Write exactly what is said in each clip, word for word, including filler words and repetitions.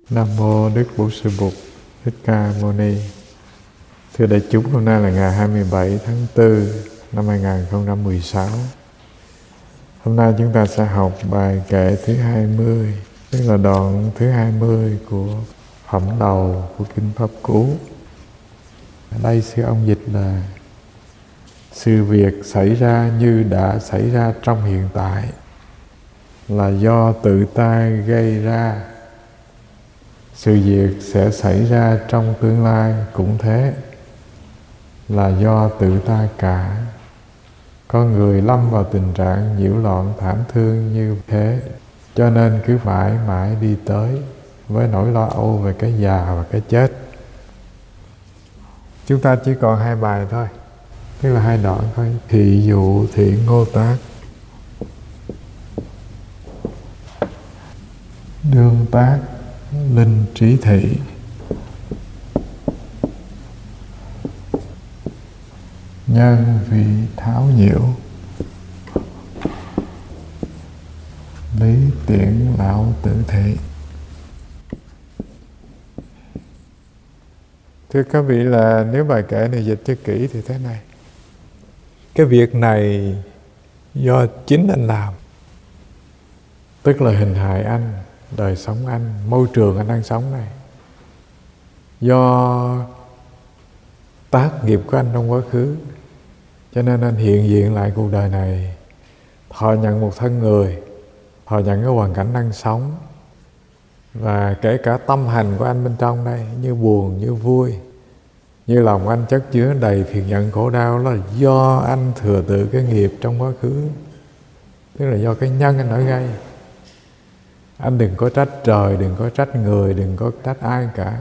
Nam mô Đức Bổn Sư Bụt Thích Ca Mâu Ni. Thưa đại chúng, hôm nay là ngày hai mươi bảy tháng tư năm hai nghìn không trăm mười sáu. Hôm nay chúng ta sẽ học bài kệ thứ hai mươi, tức là đoạn thứ hai mươi của phẩm đầu của Kinh Pháp Cú. Ở đây sư ông dịch là: sự việc xảy ra như đã xảy ra trong hiện tại là do tự ta gây ra. Sự việc sẽ xảy ra trong tương lai cũng thế, là do tự ta cả. Con người lâm vào tình trạng nhiễu loạn thảm thương như thế, cho nên cứ phải mãi đi tới với nỗi lo âu về cái già và cái chết. Chúng ta chỉ còn hai bài thôi, tức là hai đoạn thôi. Thị dụ thiện ngô tác, đương tác linh trí thị. Nhân vị tháo nhiễu, lý tiện lão tử thị. Thưa các vị, là nếu bài kệ này dịch cho kỹ thì thế này: cái việc này do chính anh làm, tức là hình hài anh, đời sống anh, môi trường anh đang sống này, do tác nghiệp của anh trong quá khứ, cho nên anh hiện diện lại cuộc đời này, thọ nhận một thân người, thọ nhận cái hoàn cảnh đang sống, và kể cả tâm hành của anh bên trong đây, như buồn, như vui, như lòng anh chất chứa đầy phiền giận khổ đau, là do anh thừa tự cái nghiệp trong quá khứ, tức là do cái nhân anh đã gây. Anh đừng có trách trời, đừng có trách người, đừng có trách ai cả.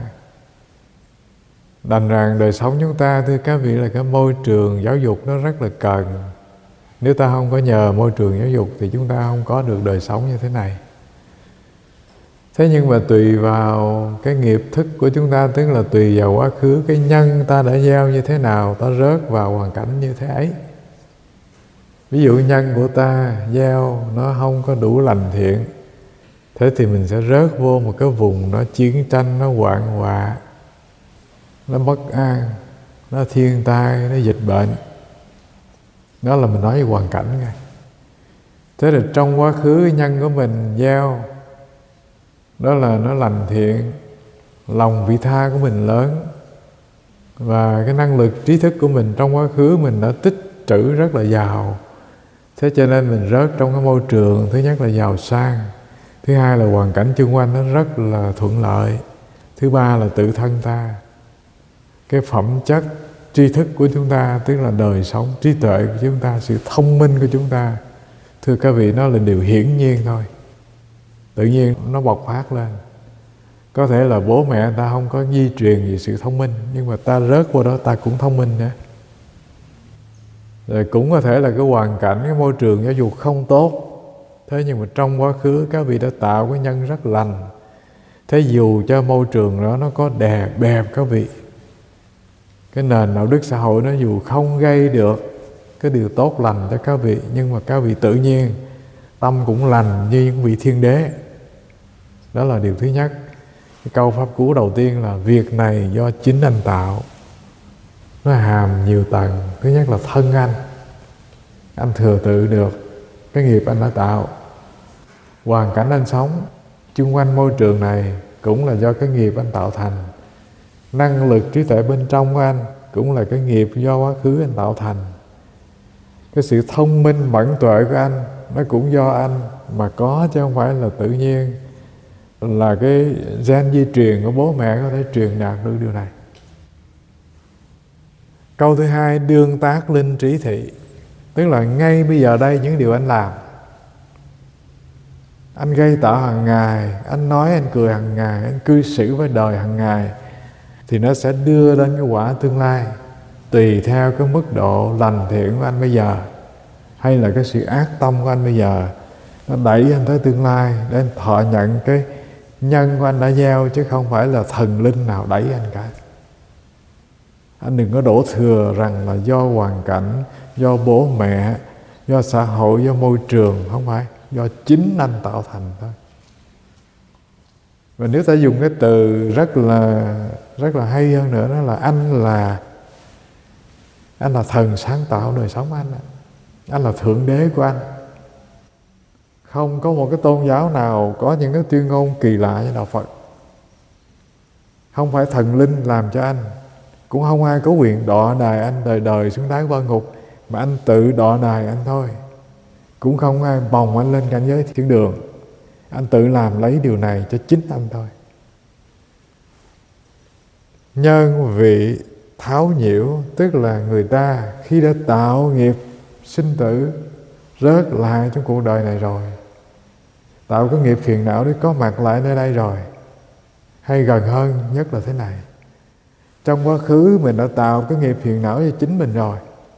Đành rằng đời sống chúng ta, thưa các vị, là cái môi trường giáo dục nó rất là cần. Nếu ta không có nhờ môi trường giáo dục thì chúng ta không có được đời sống như thế này. Thế nhưng mà tùy vào cái nghiệp thức của chúng ta, tức là tùy vào quá khứ, cái nhân ta đã gieo như thế nào, ta rớt vào hoàn cảnh như thế ấy. Ví dụ nhân của ta gieo nó không có đủ lành thiện, thế thì mình sẽ rớt vô một cái vùng nó chiến tranh, nó hoạn họa, nó bất an, nó thiên tai, nó dịch bệnh. Đó là mình nói về hoàn cảnh ngay. Thế là trong quá khứ nhân của mình gieo đó là nó lành thiện, lòng vị tha của mình lớn, và cái năng lực trí thức của mình trong quá khứ mình đã tích trữ rất là giàu. Thế cho nên mình rớt trong cái môi trường, thứ nhất là giàu sang, thứ hai là hoàn cảnh xung quanh nó rất là thuận lợi, thứ ba là tự thân ta, cái phẩm chất tri thức của chúng ta, tức là đời sống trí tuệ của chúng ta, sự thông minh của chúng ta, thưa các vị, nó là điều hiển nhiên thôi, tự nhiên nó bộc phát lên. Có thể là bố mẹ ta không có di truyền gì sự thông minh, nhưng mà ta rớt qua đó ta cũng thông minh nữa. Rồi cũng có thể là cái hoàn cảnh, cái môi trường giáo dục không tốt, thế nhưng mà trong quá khứ các vị đã tạo cái nhân rất lành. Thế dù cho môi trường đó nó có đè bẹp các vị, cái nền đạo đức xã hội nó dù không gây được cái điều tốt lành cho các vị, nhưng mà các vị tự nhiên tâm cũng lành như những vị thiên đế. Đó là điều thứ nhất. Cái câu pháp cú đầu tiên là việc này do chính anh tạo. Nó hàm nhiều tầng. Thứ nhất là thân anh, anh thừa tự được cái nghiệp anh đã tạo. Hoàn cảnh anh sống chung quanh môi trường này cũng là do cái nghiệp anh tạo thành. Năng lực trí tuệ bên trong của anh cũng là cái nghiệp do quá khứ anh tạo thành. Cái sự thông minh mẫn tuệ của anh nó cũng do anh mà có, chứ không phải là tự nhiên là cái gen di truyền của bố mẹ có thể truyền đạt được điều này. Câu thứ hai, đương tác linh trí thị, tức là ngay bây giờ đây những điều anh làm, anh gây tạo hàng ngày, anh nói, anh cười hàng ngày, anh cư xử với đời hàng ngày, thì nó sẽ đưa đến cái quả tương lai tùy theo cái mức độ lành thiện của anh bây giờ, hay là cái sự ác tâm của anh bây giờ, nó đẩy anh tới tương lai để anh thọ nhận cái nhân của anh đã gieo, chứ không phải là thần linh nào đẩy anh cả. Anh đừng có đổ thừa rằng là do hoàn cảnh, do bố mẹ, do xã hội, do môi trường. Không phải, do chính anh tạo thành thôi. Và nếu ta dùng cái từ rất là rất là hay hơn nữa, đó là anh là anh là thần sáng tạo đời sống anh. Anh là thượng đế của anh. Không có một cái tôn giáo nào có những cái tuyên ngôn kỳ lạ như đạo Phật. Không phải thần linh làm cho anh, cũng không ai có quyền đọa đài anh đời đời xuống đáy vân ngục, mà anh tự đọa đài anh thôi. Cũng không ai bồng anh lên cảnh giới thiên đường. Anh tự làm lấy điều này cho chính anh thôi. Nhân vị tháo nhiễu, tức là người ta khi đã tạo nghiệp sinh tử rớt lại trong cuộc đời này rồi, tạo cái nghiệp phiền não để có mặt lại nơi đây rồi, hay gần hơn nhất là thế này, trong quá khứ mình đã tạo cái nghiệp phiền não cho chính mình rồi.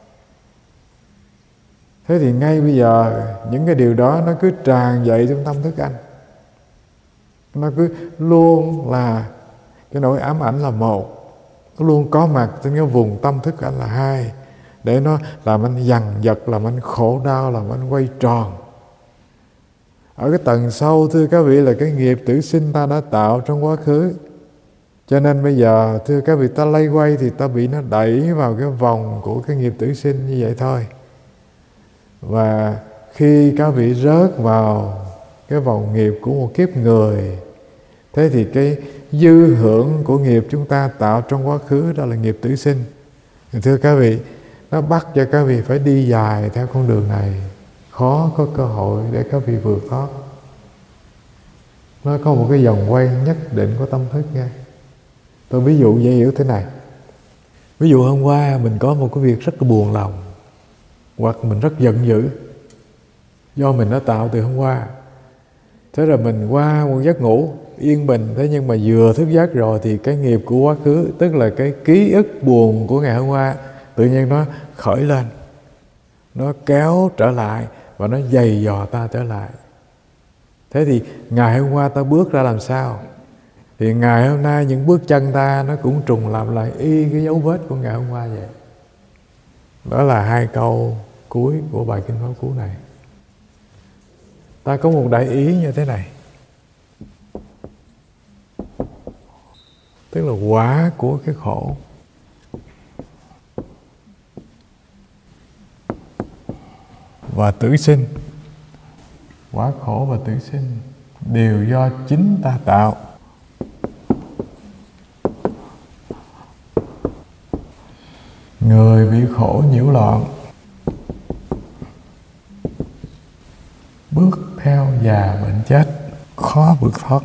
Thế thì ngay bây giờ những cái điều đó nó cứ tràn dậy trong tâm thức anh. Nó cứ luôn là cái nỗi ám ảnh là một, nó luôn có mặt trên cái vùng tâm thức anh là hai, để nó làm anh dằn vặt, làm anh khổ đau, làm anh quay tròn. Ở cái tầng sâu, thưa các vị, là cái nghiệp tử sinh ta đã tạo trong quá khứ. Cho nên bây giờ, thưa các vị, ta lay quay thì ta bị nó đẩy vào cái vòng của cái nghiệp tử sinh như vậy thôi. Và khi các vị rớt vào cái vòng nghiệp của một kiếp người, thế thì cái dư hưởng của nghiệp chúng ta tạo trong quá khứ, đó là nghiệp tử sinh. Thưa các vị, nó bắt cho các vị phải đi dài theo con đường này, khó có cơ hội để các vị vượt thoát. Nó có một cái vòng quay nhất định của tâm thức nha. Tôi ví dụ dễ hiểu thế này. Ví dụ hôm qua mình có một cái việc rất là buồn lòng, hoặc mình rất giận dữ do mình đã tạo từ hôm qua. Thế rồi mình qua một giấc ngủ yên bình, thế nhưng mà vừa thức giấc rồi thì cái nghiệp của quá khứ, tức là cái ký ức buồn của ngày hôm qua, tự nhiên nó khởi lên, nó kéo trở lại và nó giày dò ta trở lại. Thế thì ngày hôm qua ta bước ra làm sao, thì ngày hôm nay những bước chân ta nó cũng trùng lặp lại y cái dấu vết của ngày hôm qua vậy. Đó là hai câu cuối của bài Kinh Pháp Cú này. Ta có một đại ý như thế này, tức là quả của cái khổ và tử sinh, quả khổ và tử sinh đều do chính ta tạo. Người bị khổ nhiễu loạn, bước theo già bệnh chết, khó vượt thoát.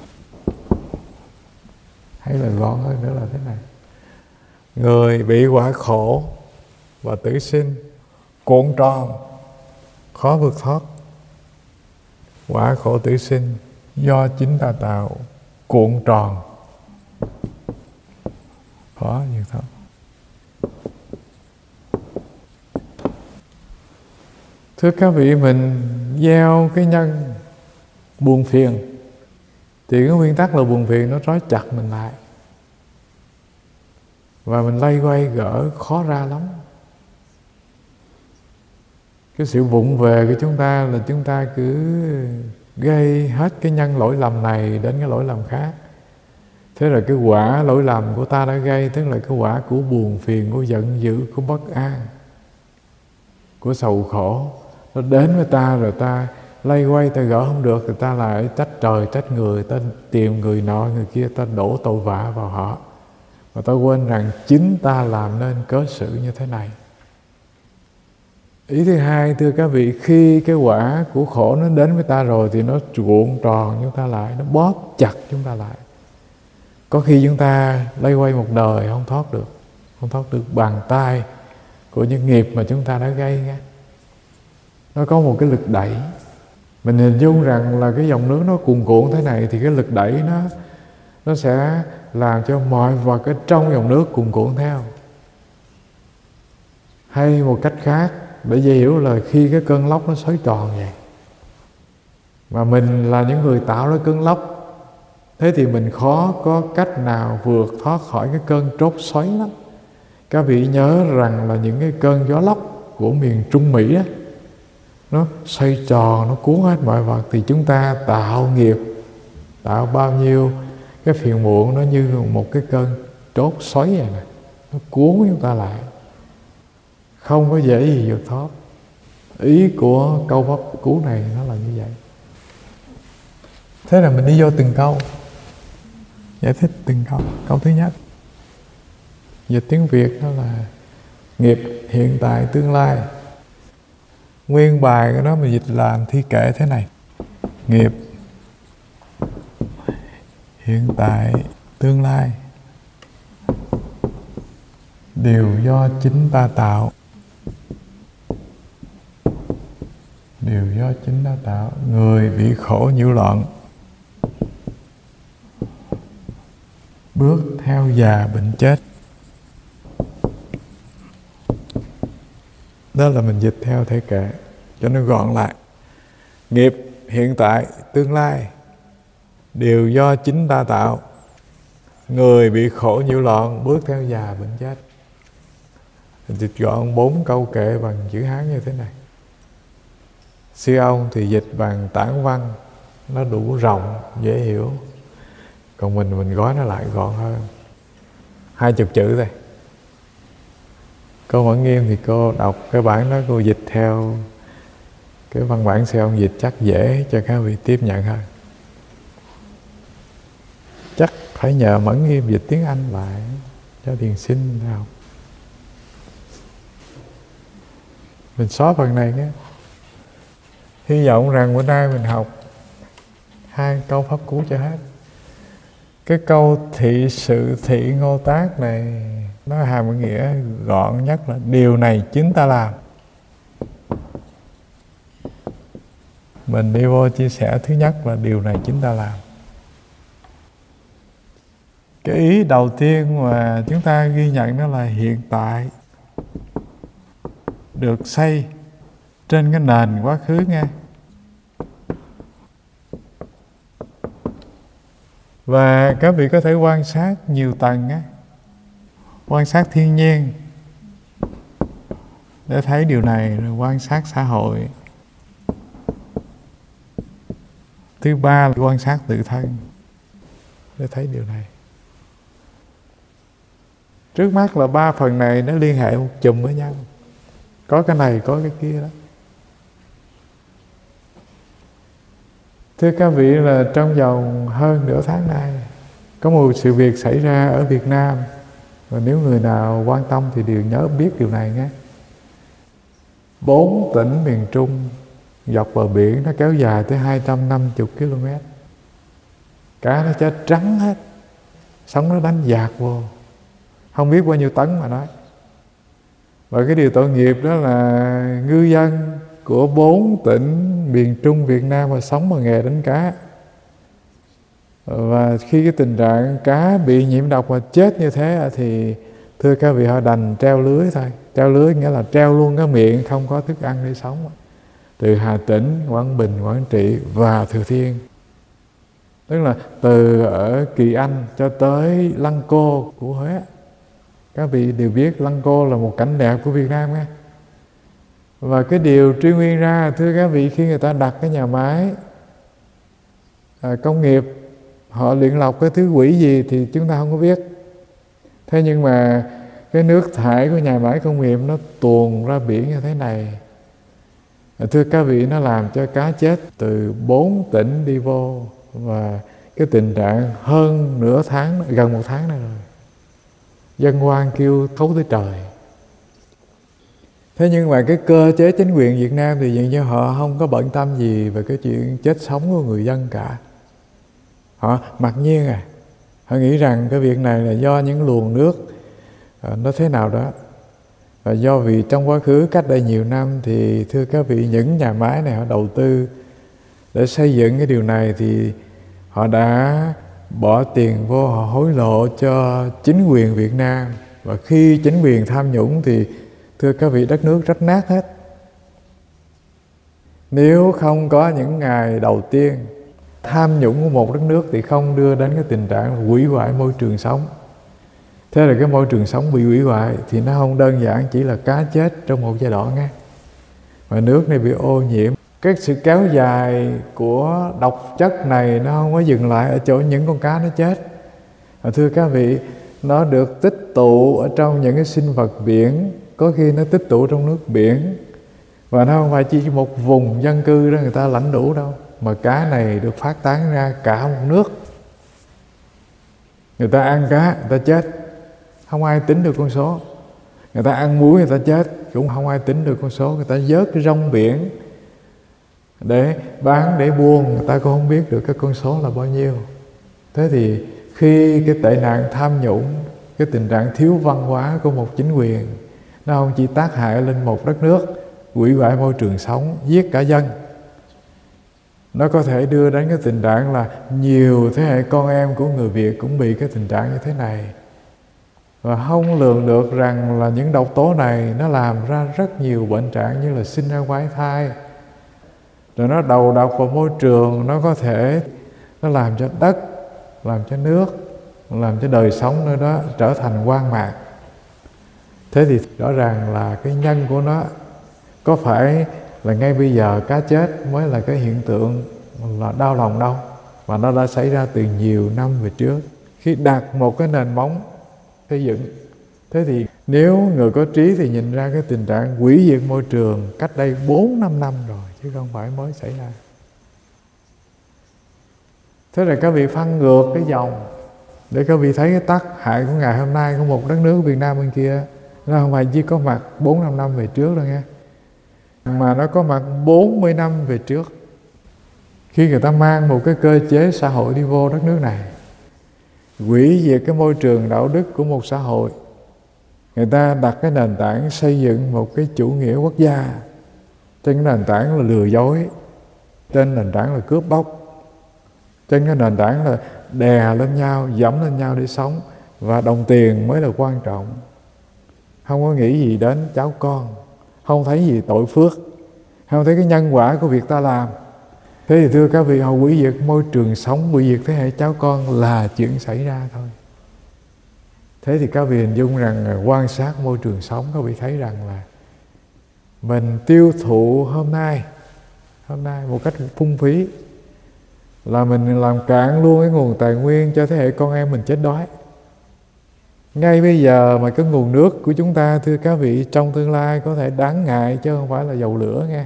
Hay là gọn hơn nữa là thế này: người bị quả khổ và tử sinh cuộn tròn, khó vượt thoát. Quả khổ tử sinh do chính ta tạo, cuộn tròn, khó vượt thoát. Thưa các vị, mình gieo cái nhân buồn phiền thì cái nguyên tắc là buồn phiền nó trói chặt mình lại, và mình lay quay gỡ khó ra lắm. Cái sự vụng về của chúng ta là chúng ta cứ gây hết cái nhân lỗi lầm này đến cái lỗi lầm khác. Thế rồi cái quả lỗi lầm của ta đã gây, tức là cái quả của buồn phiền, của giận dữ, của bất an, của sầu khổ, nó đến với ta rồi ta lay quay, ta gỡ không được thì ta lại trách trời trách người, ta tìm người nọ người kia, ta đổ tội vạ vào họ, và ta quên rằng chính ta làm nên cớ sự như thế này. Ý thứ hai, thưa các vị, khi cái quả của khổ nó đến với ta rồi thì nó cuộn tròn chúng ta lại, nó bóp chặt chúng ta lại. Có khi chúng ta lay quay một đời không thoát được, không thoát được bàn tay của những nghiệp mà chúng ta đã gây nha. Nó có một cái lực đẩy. Mình hình dung rằng là cái dòng nước nó cuồn cuộn thế này, thì cái lực đẩy nó nó sẽ làm cho mọi vật ở trong dòng nước cuồn cuộn theo. Hay một cách khác để dễ hiểu là khi cái cơn lốc nó xoáy tròn vậy, mà mình là những người tạo ra cơn lốc, thế thì mình khó có cách nào vượt thoát khỏi cái cơn trốt xoáy lắm. Các vị nhớ rằng là những cái cơn gió lốc của miền Trung Mỹ á, nó xoay tròn, nó cuốn hết mọi vật, thì chúng ta tạo nghiệp tạo bao nhiêu cái phiền muộn, nó như một cái cơn trốt xoáy này nè, nó cuốn chúng ta lại, không có dễ gì vượt thoát. Ý của câu pháp cú này nó là như vậy. Thế là mình đi vô từng câu, giải thích từng câu. Câu thứ nhất, dịch tiếng Việt đó là nghiệp hiện tại tương lai. Nguyên bài của nó mình dịch làm thi kệ thế này: nghiệp hiện tại tương lai đều do chính ta tạo. Đều do chính ta tạo. Người bị khổ nhiễu loạn, bước theo già bệnh chết. Đó là mình dịch theo thể kệ cho nó gọn lại. Nghiệp hiện tại tương lai đều do chính ta tạo. Người bị khổ nhiễu loạn, bước theo già bệnh chết. Mình dịch gọn bốn câu kệ bằng chữ Hán như thế này. Sư ông thì dịch bằng tản văn, nó đủ rộng, dễ hiểu. Còn mình mình gói nó lại gọn hơn, hai chục chữ thôi. Cô Mẫn Nghiêm thì cô đọc cái bản đó, cô dịch theo cái văn bản sư ông dịch chắc dễ cho các vị tiếp nhận hơn. Chắc phải nhờ Mẫn Nghiêm dịch tiếng Anh lại cho Thiền Sinh nào. Mình xóa phần này nhé. Hy vọng rằng bữa nay mình học hai câu pháp cú cho hết. Cái câu thị sự thị ngô tác này nó hàm nghĩa gọn nhất là điều này chính ta làm. Mình đi vô chia sẻ thứ nhất là điều này chính ta làm. Cái ý đầu tiên mà chúng ta ghi nhận đó là hiện tại được xây trên cái nền quá khứ nghe. Và các vị có thể quan sát nhiều tầng á, quan sát thiên nhiên để thấy điều này, rồi quan sát xã hội. Thứ ba là quan sát tự thân để thấy điều này. Trước mắt là ba phần này nó liên hệ một chùm với nhau. Có cái này, có cái kia đó. Thưa các vị là trong vòng hơn nửa tháng nay có một sự việc xảy ra ở Việt Nam. Và nếu người nào quan tâm thì đều nhớ biết điều này nhé. Bốn tỉnh miền Trung dọc bờ biển nó kéo dài tới hai trăm năm mươi ki lô mét. Cá nó chết trắng hết, sóng nó đánh dạt vô, không biết bao nhiêu tấn mà nói. Và cái điều tội nghiệp đó là ngư dân của bốn tỉnh miền Trung Việt Nam mà sống bằng nghề đánh cá. Và khi cái tình trạng cá bị nhiễm độc và chết như thế thì thưa các vị họ đành treo lưới thôi. Treo lưới nghĩa là treo luôn cái miệng, không có thức ăn để sống. Từ Hà Tĩnh, Quảng Bình, Quảng Trị và Thừa Thiên. Tức là từ ở Kỳ Anh cho tới Lăng Cô của Huế. Các vị đều biết Lăng Cô là một cảnh đẹp của Việt Nam nghe. Và cái điều truy nguyên ra thưa các vị, khi người ta đặt cái nhà máy à, công nghiệp, họ luyện lọc cái thứ quỷ gì thì chúng ta không có biết. Thế nhưng mà cái nước thải của nhà máy công nghiệp nó tuồn ra biển như thế này, à, thưa các vị, nó làm cho cá chết từ bốn tỉnh đi vô. Và cái tình trạng hơn nửa tháng, gần một tháng này rồi, dân oan kêu thấu tới trời. Thế nhưng mà cái cơ chế chính quyền Việt Nam thì dường như họ không có bận tâm gì về cái chuyện chết sống của người dân cả. Họ mặc nhiên à, họ nghĩ rằng cái việc này là do những luồng nước nó thế nào đó. Và do vì trong quá khứ cách đây nhiều năm thì thưa các vị, những nhà máy này họ đầu tư để xây dựng cái điều này thì họ đã bỏ tiền vô, họ hối lộ cho chính quyền Việt Nam. Và khi chính quyền tham nhũng thì thưa các vị, đất nước rách nát hết. Nếu không có những ngày đầu tiên tham nhũng của một đất nước thì không đưa đến cái tình trạng hủy hoại môi trường sống. Thế là cái môi trường sống bị hủy hoại thì nó không đơn giản chỉ là cá chết trong một giai đoạn nghe, mà nước này bị ô nhiễm, Cái sự kéo dài của độc chất này nó không có dừng lại ở chỗ những con cá nó chết. Và thưa các vị, nó được tích tụ ở trong những cái sinh vật biển, có khi nó tích tụ trong nước biển. Và nó không phải chỉ một vùng dân cư đó người ta lãnh đủ đâu, mà cá này được phát tán ra cả một nước. Người ta ăn cá, người ta chết, không ai tính được con số. Người ta ăn muối, người ta chết, cũng không ai tính được con số. Người ta vớt cái rong biển để bán, để buôn, người ta cũng không biết được cái con số là bao nhiêu. Thế thì khi cái tệ nạn tham nhũng, cái tình trạng thiếu văn hóa của một chính quyền, nó không chỉ tác hại lên một đất nước, hủy hoại môi trường sống, giết cả dân, nó có thể đưa đến cái tình trạng là nhiều thế hệ con em của người Việt cũng bị cái tình trạng như thế này. Và không lường được rằng là những độc tố này nó làm ra rất nhiều bệnh trạng, như là sinh ra quái thai, rồi nó đầu độc vào môi trường, nó có thể nó làm cho đất, làm cho nước, làm cho đời sống nơi đó trở thành hoang mạc. Thế thì rõ ràng là cái nhân của nó có phải là ngay bây giờ cá chết mới là cái hiện tượng là đau lòng đâu, mà nó đã xảy ra từ nhiều năm về trước, khi đặt một cái nền móng xây dựng. Thế thì nếu người có trí thì nhìn ra cái tình trạng hủy diệt môi trường cách đây bốn năm năm rồi, chứ không phải mới xảy ra. Thế là các vị phân ngược cái dòng để các vị thấy cái tác hại của ngày hôm nay của một đất nước Việt Nam bên kia. Nó không phải chỉ có mặt bốn năm năm về trước đâu nghe, mà nó có mặt bốn mươi năm về trước, khi người ta mang một cái cơ chế xã hội đi vô đất nước này, hủy diệt cái môi trường đạo đức của một xã hội. Người ta đặt cái nền tảng xây dựng một cái chủ nghĩa quốc gia trên cái nền tảng là lừa dối, trên nền tảng là cướp bóc, trên cái nền tảng là đè lên nhau, dẫm lên nhau để sống, và đồng tiền mới là quan trọng. Không có nghĩ gì đến cháu con, không thấy gì tội phước, không thấy cái nhân quả của việc ta làm. Thế thì thưa các vị, họ hủy diệt môi trường sống, hủy diệt thế hệ cháu con là chuyện xảy ra thôi. Thế thì các vị hình dung rằng quan sát môi trường sống, các vị thấy rằng là mình tiêu thụ hôm nay hôm nay một cách phung phí, là mình làm cạn luôn cái nguồn tài nguyên cho thế hệ con em mình chết đói. Ngay bây giờ mà cái nguồn nước của chúng ta, thưa các vị, trong tương lai có thể đáng ngại chứ không phải là dầu lửa nghe.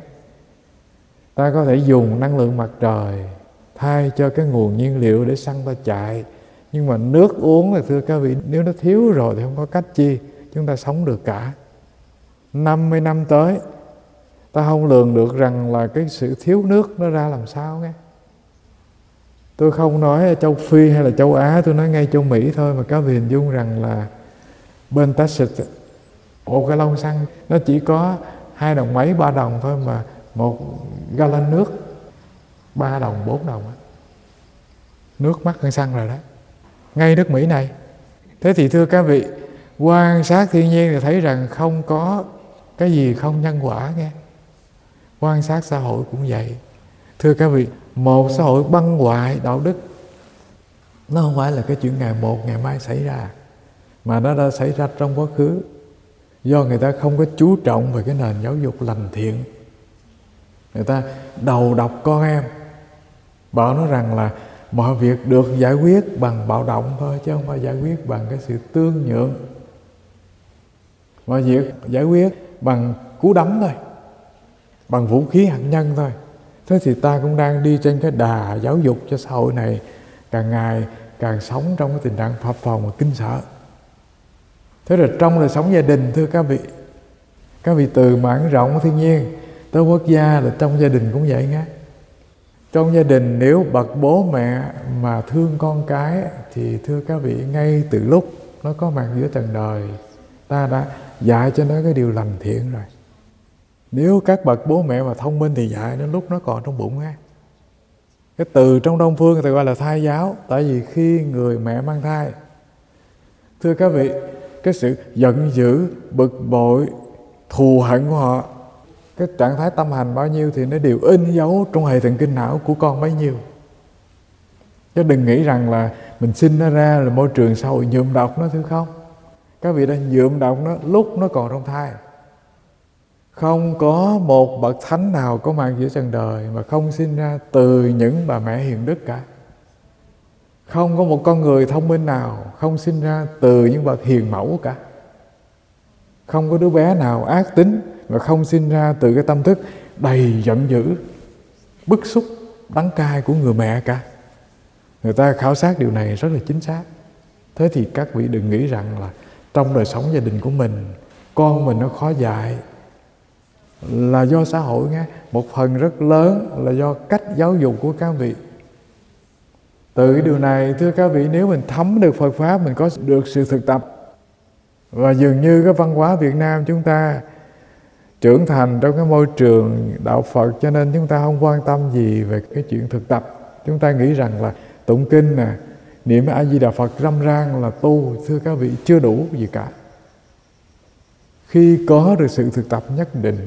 Ta có thể dùng năng lượng mặt trời thay cho cái nguồn nhiên liệu để xăng ta chạy. Nhưng mà nước uống là thưa các vị, nếu nó thiếu rồi thì không có cách chi chúng ta sống được cả. năm mươi năm tới ta không lường được rằng là cái sự thiếu nước nó ra làm sao nghe. Tôi không nói ở châu Phi hay là châu Á, tôi nói ngay châu Mỹ thôi, mà các vị hình dung rằng là bên Texas, một cái lon xăng nó chỉ có hai đồng mấy, ba đồng thôi, mà một gallon nước ba đồng, bốn đồng. Nước mắc hơn xăng rồi đó, ngay nước Mỹ này. Thế thì thưa các vị, quan sát thiên nhiên thì thấy rằng không có cái gì không nhân quả nghe. Quan sát xã hội cũng vậy. Thưa các vị, một xã hội băng hoại đạo đức, nó không phải là cái chuyện ngày một, ngày mai xảy ra, mà nó đã xảy ra trong quá khứ, do người ta không có chú trọng về cái nền giáo dục lành thiện. Người ta đầu độc con em, bảo nó rằng là mọi việc được giải quyết bằng bạo động thôi, chứ không phải giải quyết bằng cái sự tương nhượng. Mọi việc giải quyết bằng cú đấm thôi, bằng vũ khí hạt nhân thôi. Thế thì ta cũng đang đi trên cái đà giáo dục cho xã hội này càng ngày càng sống trong cái tình trạng phập phồng và kinh sợ. Thế rồi trong đời sống gia đình, thưa các vị, các vị từ mảng rộng thiên nhiên tới quốc gia, là trong gia đình cũng vậy nghe. Trong gia đình nếu bậc bố mẹ mà thương con cái thì thưa các vị, ngay từ lúc nó có mặt giữa trần đời, ta đã dạy cho nó cái điều lành thiện rồi. Nếu các bậc bố mẹ mà thông minh thì dạy nó lúc nó còn trong bụng á. Cái từ trong Đông phương người ta gọi là thai giáo, tại vì khi người mẹ mang thai, thưa các vị, cái sự giận dữ, bực bội, thù hận của họ, cái trạng thái tâm hành bao nhiêu thì nó đều in dấu trong hệ thần kinh não của con bấy nhiêu. Chứ đừng nghĩ rằng là mình sinh nó ra là môi trường xã hội nhuộm độc nó, thưa không. Các vị đã nhuộm độc nó lúc nó còn trong thai. Không có một bậc thánh nào có mặt giữa trần đời mà không sinh ra từ những bà mẹ hiền đức cả. Không có một con người thông minh nào không sinh ra từ những bậc hiền mẫu cả. Không có đứa bé nào ác tính mà không sinh ra từ cái tâm thức đầy giận dữ, bức xúc, đắng cay của người mẹ cả. Người ta khảo sát điều này rất là chính xác. Thế thì các vị đừng nghĩ rằng là trong đời sống gia đình của mình, con mình nó khó dạy là do xã hội nghe. Một phần rất lớn là do cách giáo dục của các vị. Từ cái điều này, thưa các vị, nếu mình thấm được Phật Pháp, mình có được sự thực tập. Và dường như cái văn hóa Việt Nam chúng ta trưởng thành trong cái môi trường đạo Phật, cho nên chúng ta không quan tâm gì về cái chuyện thực tập. Chúng ta nghĩ rằng là tụng kinh nè, niệm A Di Đà Phật râm ran là tu. Thưa các vị, chưa đủ gì cả. Khi có được sự thực tập nhất định,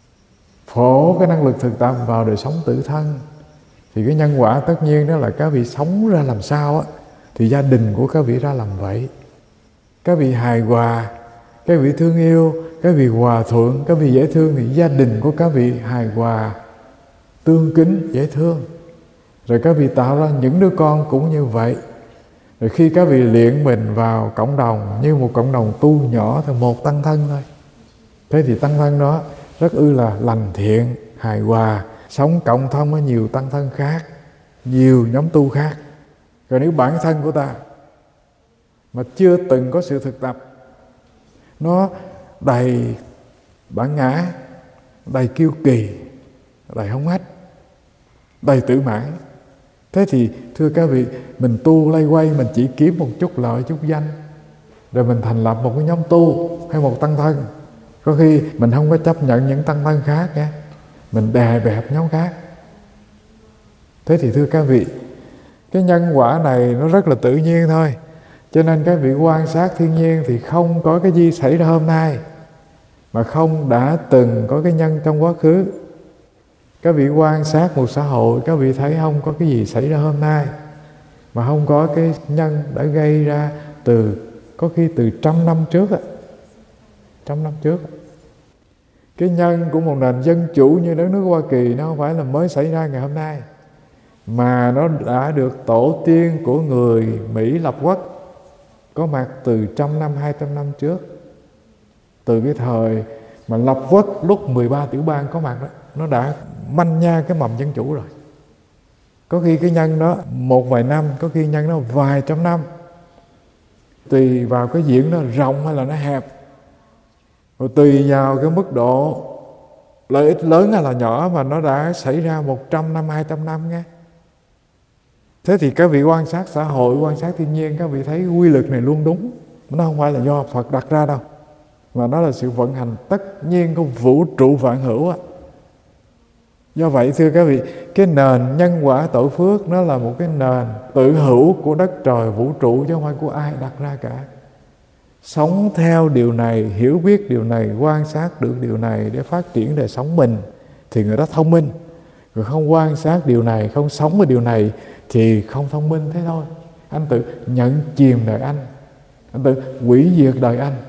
phổ cái năng lực thực tập vào đời sống tự thân, thì cái nhân quả tất nhiên đó là các vị sống ra làm sao á, thì gia đình của các vị ra làm vậy. Các vị hài hòa, các vị thương yêu, các vị hòa thuận, các vị dễ thương, thì gia đình của các vị hài hòa, tương kính, dễ thương. Rồi các vị tạo ra những đứa con cũng như vậy. Rồi khi các vị luyện mình vào cộng đồng như một cộng đồng tu nhỏ thì một tăng thân thôi. Thế thì tăng thân đó rất ư là lành thiện, hài hòa, sống cộng thông với nhiều tăng thân khác, nhiều nhóm tu khác. Rồi nếu bản thân của ta mà chưa từng có sự thực tập, nó đầy bản ngã, đầy kiêu kỳ, đầy hống hách, đầy tự mãn, thế thì thưa các vị, mình tu lay quay, mình chỉ kiếm một chút lợi, chút danh, rồi mình thành lập một cái nhóm tu hay một tăng thân. Có khi mình không có chấp nhận những tăng thân khác nha, mình đè bẹp nhóm khác. Thế thì thưa các vị, cái nhân quả này nó rất là tự nhiên thôi. Cho nên các vị quan sát thiên nhiên thì không có cái gì xảy ra hôm nay mà không đã từng có cái nhân trong quá khứ. Các vị quan sát một xã hội, các vị thấy không có cái gì xảy ra hôm nay mà không có cái nhân đã gây ra từ, có khi từ trăm năm trước á, trăm năm trước. Cái nhân của một nền dân chủ như đất nước Hoa Kỳ nó không phải là mới xảy ra ngày hôm nay, mà nó đã được tổ tiên của người Mỹ lập quốc có mặt từ trăm năm, hai trăm năm trước. Từ cái thời mà lập quốc lúc mười ba tiểu bang có mặt đó, nó đã manh nha cái mầm dân chủ rồi. Có khi cái nhân đó một vài năm, có khi nhân nó vài trăm năm, tùy vào cái diễn nó rộng hay là nó hẹp, rồi tùy vào cái mức độ lợi ích lớn hay là nhỏ mà nó đã xảy ra một trăm năm, hai trăm năm nghe. Thế thì các vị quan sát xã hội, quan sát thiên nhiên, các vị thấy quy luật này luôn đúng. Nó không phải là do Phật đặt ra đâu, mà nó là sự vận hành tất nhiên của vũ trụ vạn hữu á. Do vậy thưa các vị, cái nền nhân quả tội phước nó là một cái nền tự hữu của đất trời vũ trụ, chứ không phải của ai đặt ra cả. Sống theo điều này, hiểu biết điều này, quan sát được điều này để phát triển đời sống mình thì người đó thông minh. Rồi không quan sát điều này, không sống với điều này thì không thông minh, thế thôi. Anh tự nhận chìm đời anh, anh tự hủy diệt đời anh.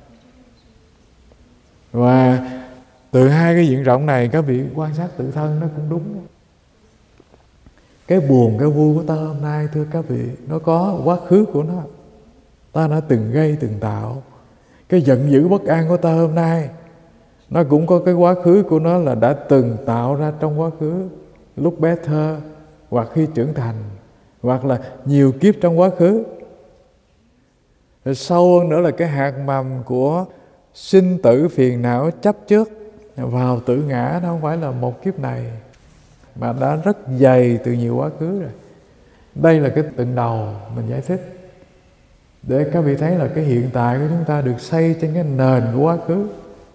Và từ hai cái diện rộng này các vị quan sát tự thân nó cũng đúng. Cái buồn, cái vui của ta hôm nay thưa các vị, nó có quá khứ của nó. Ta đã từng gây, từng tạo. Cái giận dữ bất an của ta hôm nay, nó cũng có cái quá khứ của nó là đã từng tạo ra trong quá khứ, lúc bé thơ, hoặc khi trưởng thành, hoặc là nhiều kiếp trong quá khứ. Rồi sâu hơn nữa là cái hạt mầm của sinh tử phiền não chấp trước vào tự ngã, nó không phải là một kiếp này, mà đã rất dày từ nhiều quá khứ rồi. Đây là cái từng đầu mình giải thích, để các vị thấy là cái hiện tại của chúng ta được xây trên cái nền của quá khứ.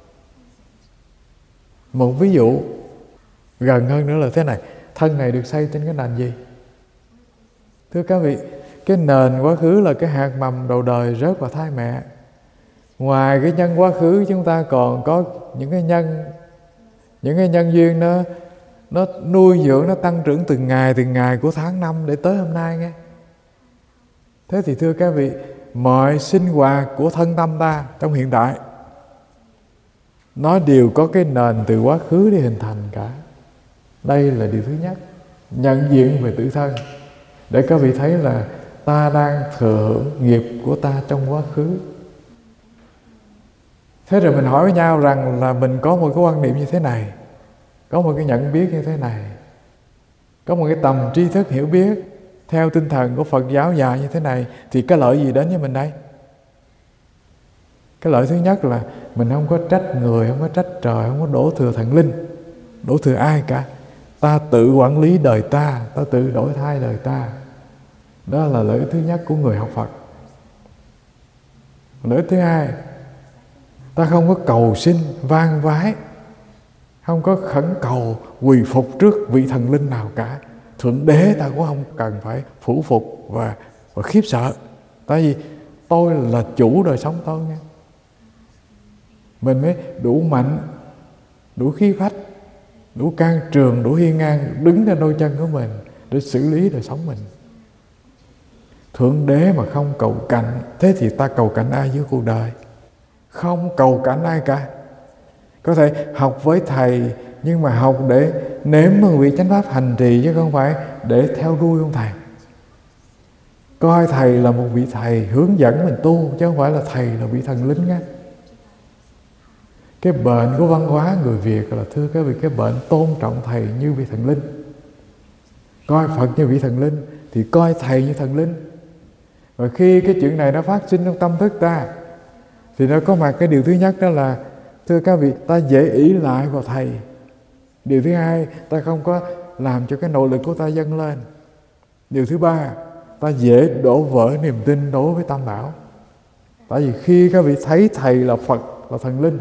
Một ví dụ gần hơn nữa là thế này, thân này được xây trên cái nền gì? Thưa các vị, cái nền quá khứ là cái hạt mầm đầu đời rớt vào thai mẹ. Ngoài cái nhân quá khứ, chúng ta còn có những cái nhân, những cái nhân duyên nó nó nuôi dưỡng, nó tăng trưởng từng ngày từng ngày của tháng năm để tới hôm nay nghe. Thế thì thưa các vị, mọi sinh hoạt của thân tâm ta trong hiện tại nó đều có cái nền từ quá khứ để hình thành cả. Đây là điều thứ nhất, nhận diện về tự thân, để các vị thấy là ta đang thừa hưởng nghiệp của ta trong quá khứ. Thế rồi mình hỏi với nhau rằng là mình có một cái quan niệm như thế này, có một cái nhận biết như thế này, có một cái tầm tri thức hiểu biết theo tinh thần của Phật giáo dạy như thế này, thì cái lợi gì đến với mình đây? Cái lợi thứ nhất là mình không có trách người, không có trách trời, không có đổ thừa thần linh, đổ thừa ai cả. Ta tự quản lý đời ta, ta tự đổi thay đời ta. Đó là lợi thứ nhất của người học Phật. Lợi thứ hai, ta không có cầu xin van vái, không có khẩn cầu quỳ phục trước vị thần linh nào cả. Thượng đế ta cũng không cần phải phủ phục và, và khiếp sợ. Tại vì tôi là chủ đời sống tôi nha. Mình mới đủ mạnh, đủ khí phách, đủ can trường, đủ hiên ngang, đứng trên đôi chân của mình để xử lý đời sống mình. Thượng đế mà không cầu cạnh, thế thì ta cầu cạnh ai dưới cuộc đời? Không cầu cạnh ai cả. Có thể học với thầy, nhưng mà học để nếm hương vị chánh pháp hành trì, chứ không phải để theo đuôi ông thầy. Coi thầy là một vị thầy hướng dẫn mình tu, chứ không phải là thầy là vị thần linh á. Cái bệnh của văn hóa người Việt là, thưa các vị, cái bệnh tôn trọng thầy như vị thần linh. Coi Phật như vị thần linh thì coi thầy như thần linh. Và khi cái chuyện này nó phát sinh trong tâm thức ta, thì nó có mặt cái điều thứ nhất, đó là, thưa các vị, ta dễ ỷ lại vào thầy. Điều thứ hai, ta không có làm cho cái nỗ lực của ta dâng lên. Điều thứ ba, ta dễ đổ vỡ niềm tin đối với Tam Bảo. Tại vì khi các vị thấy thầy là Phật, là thần linh,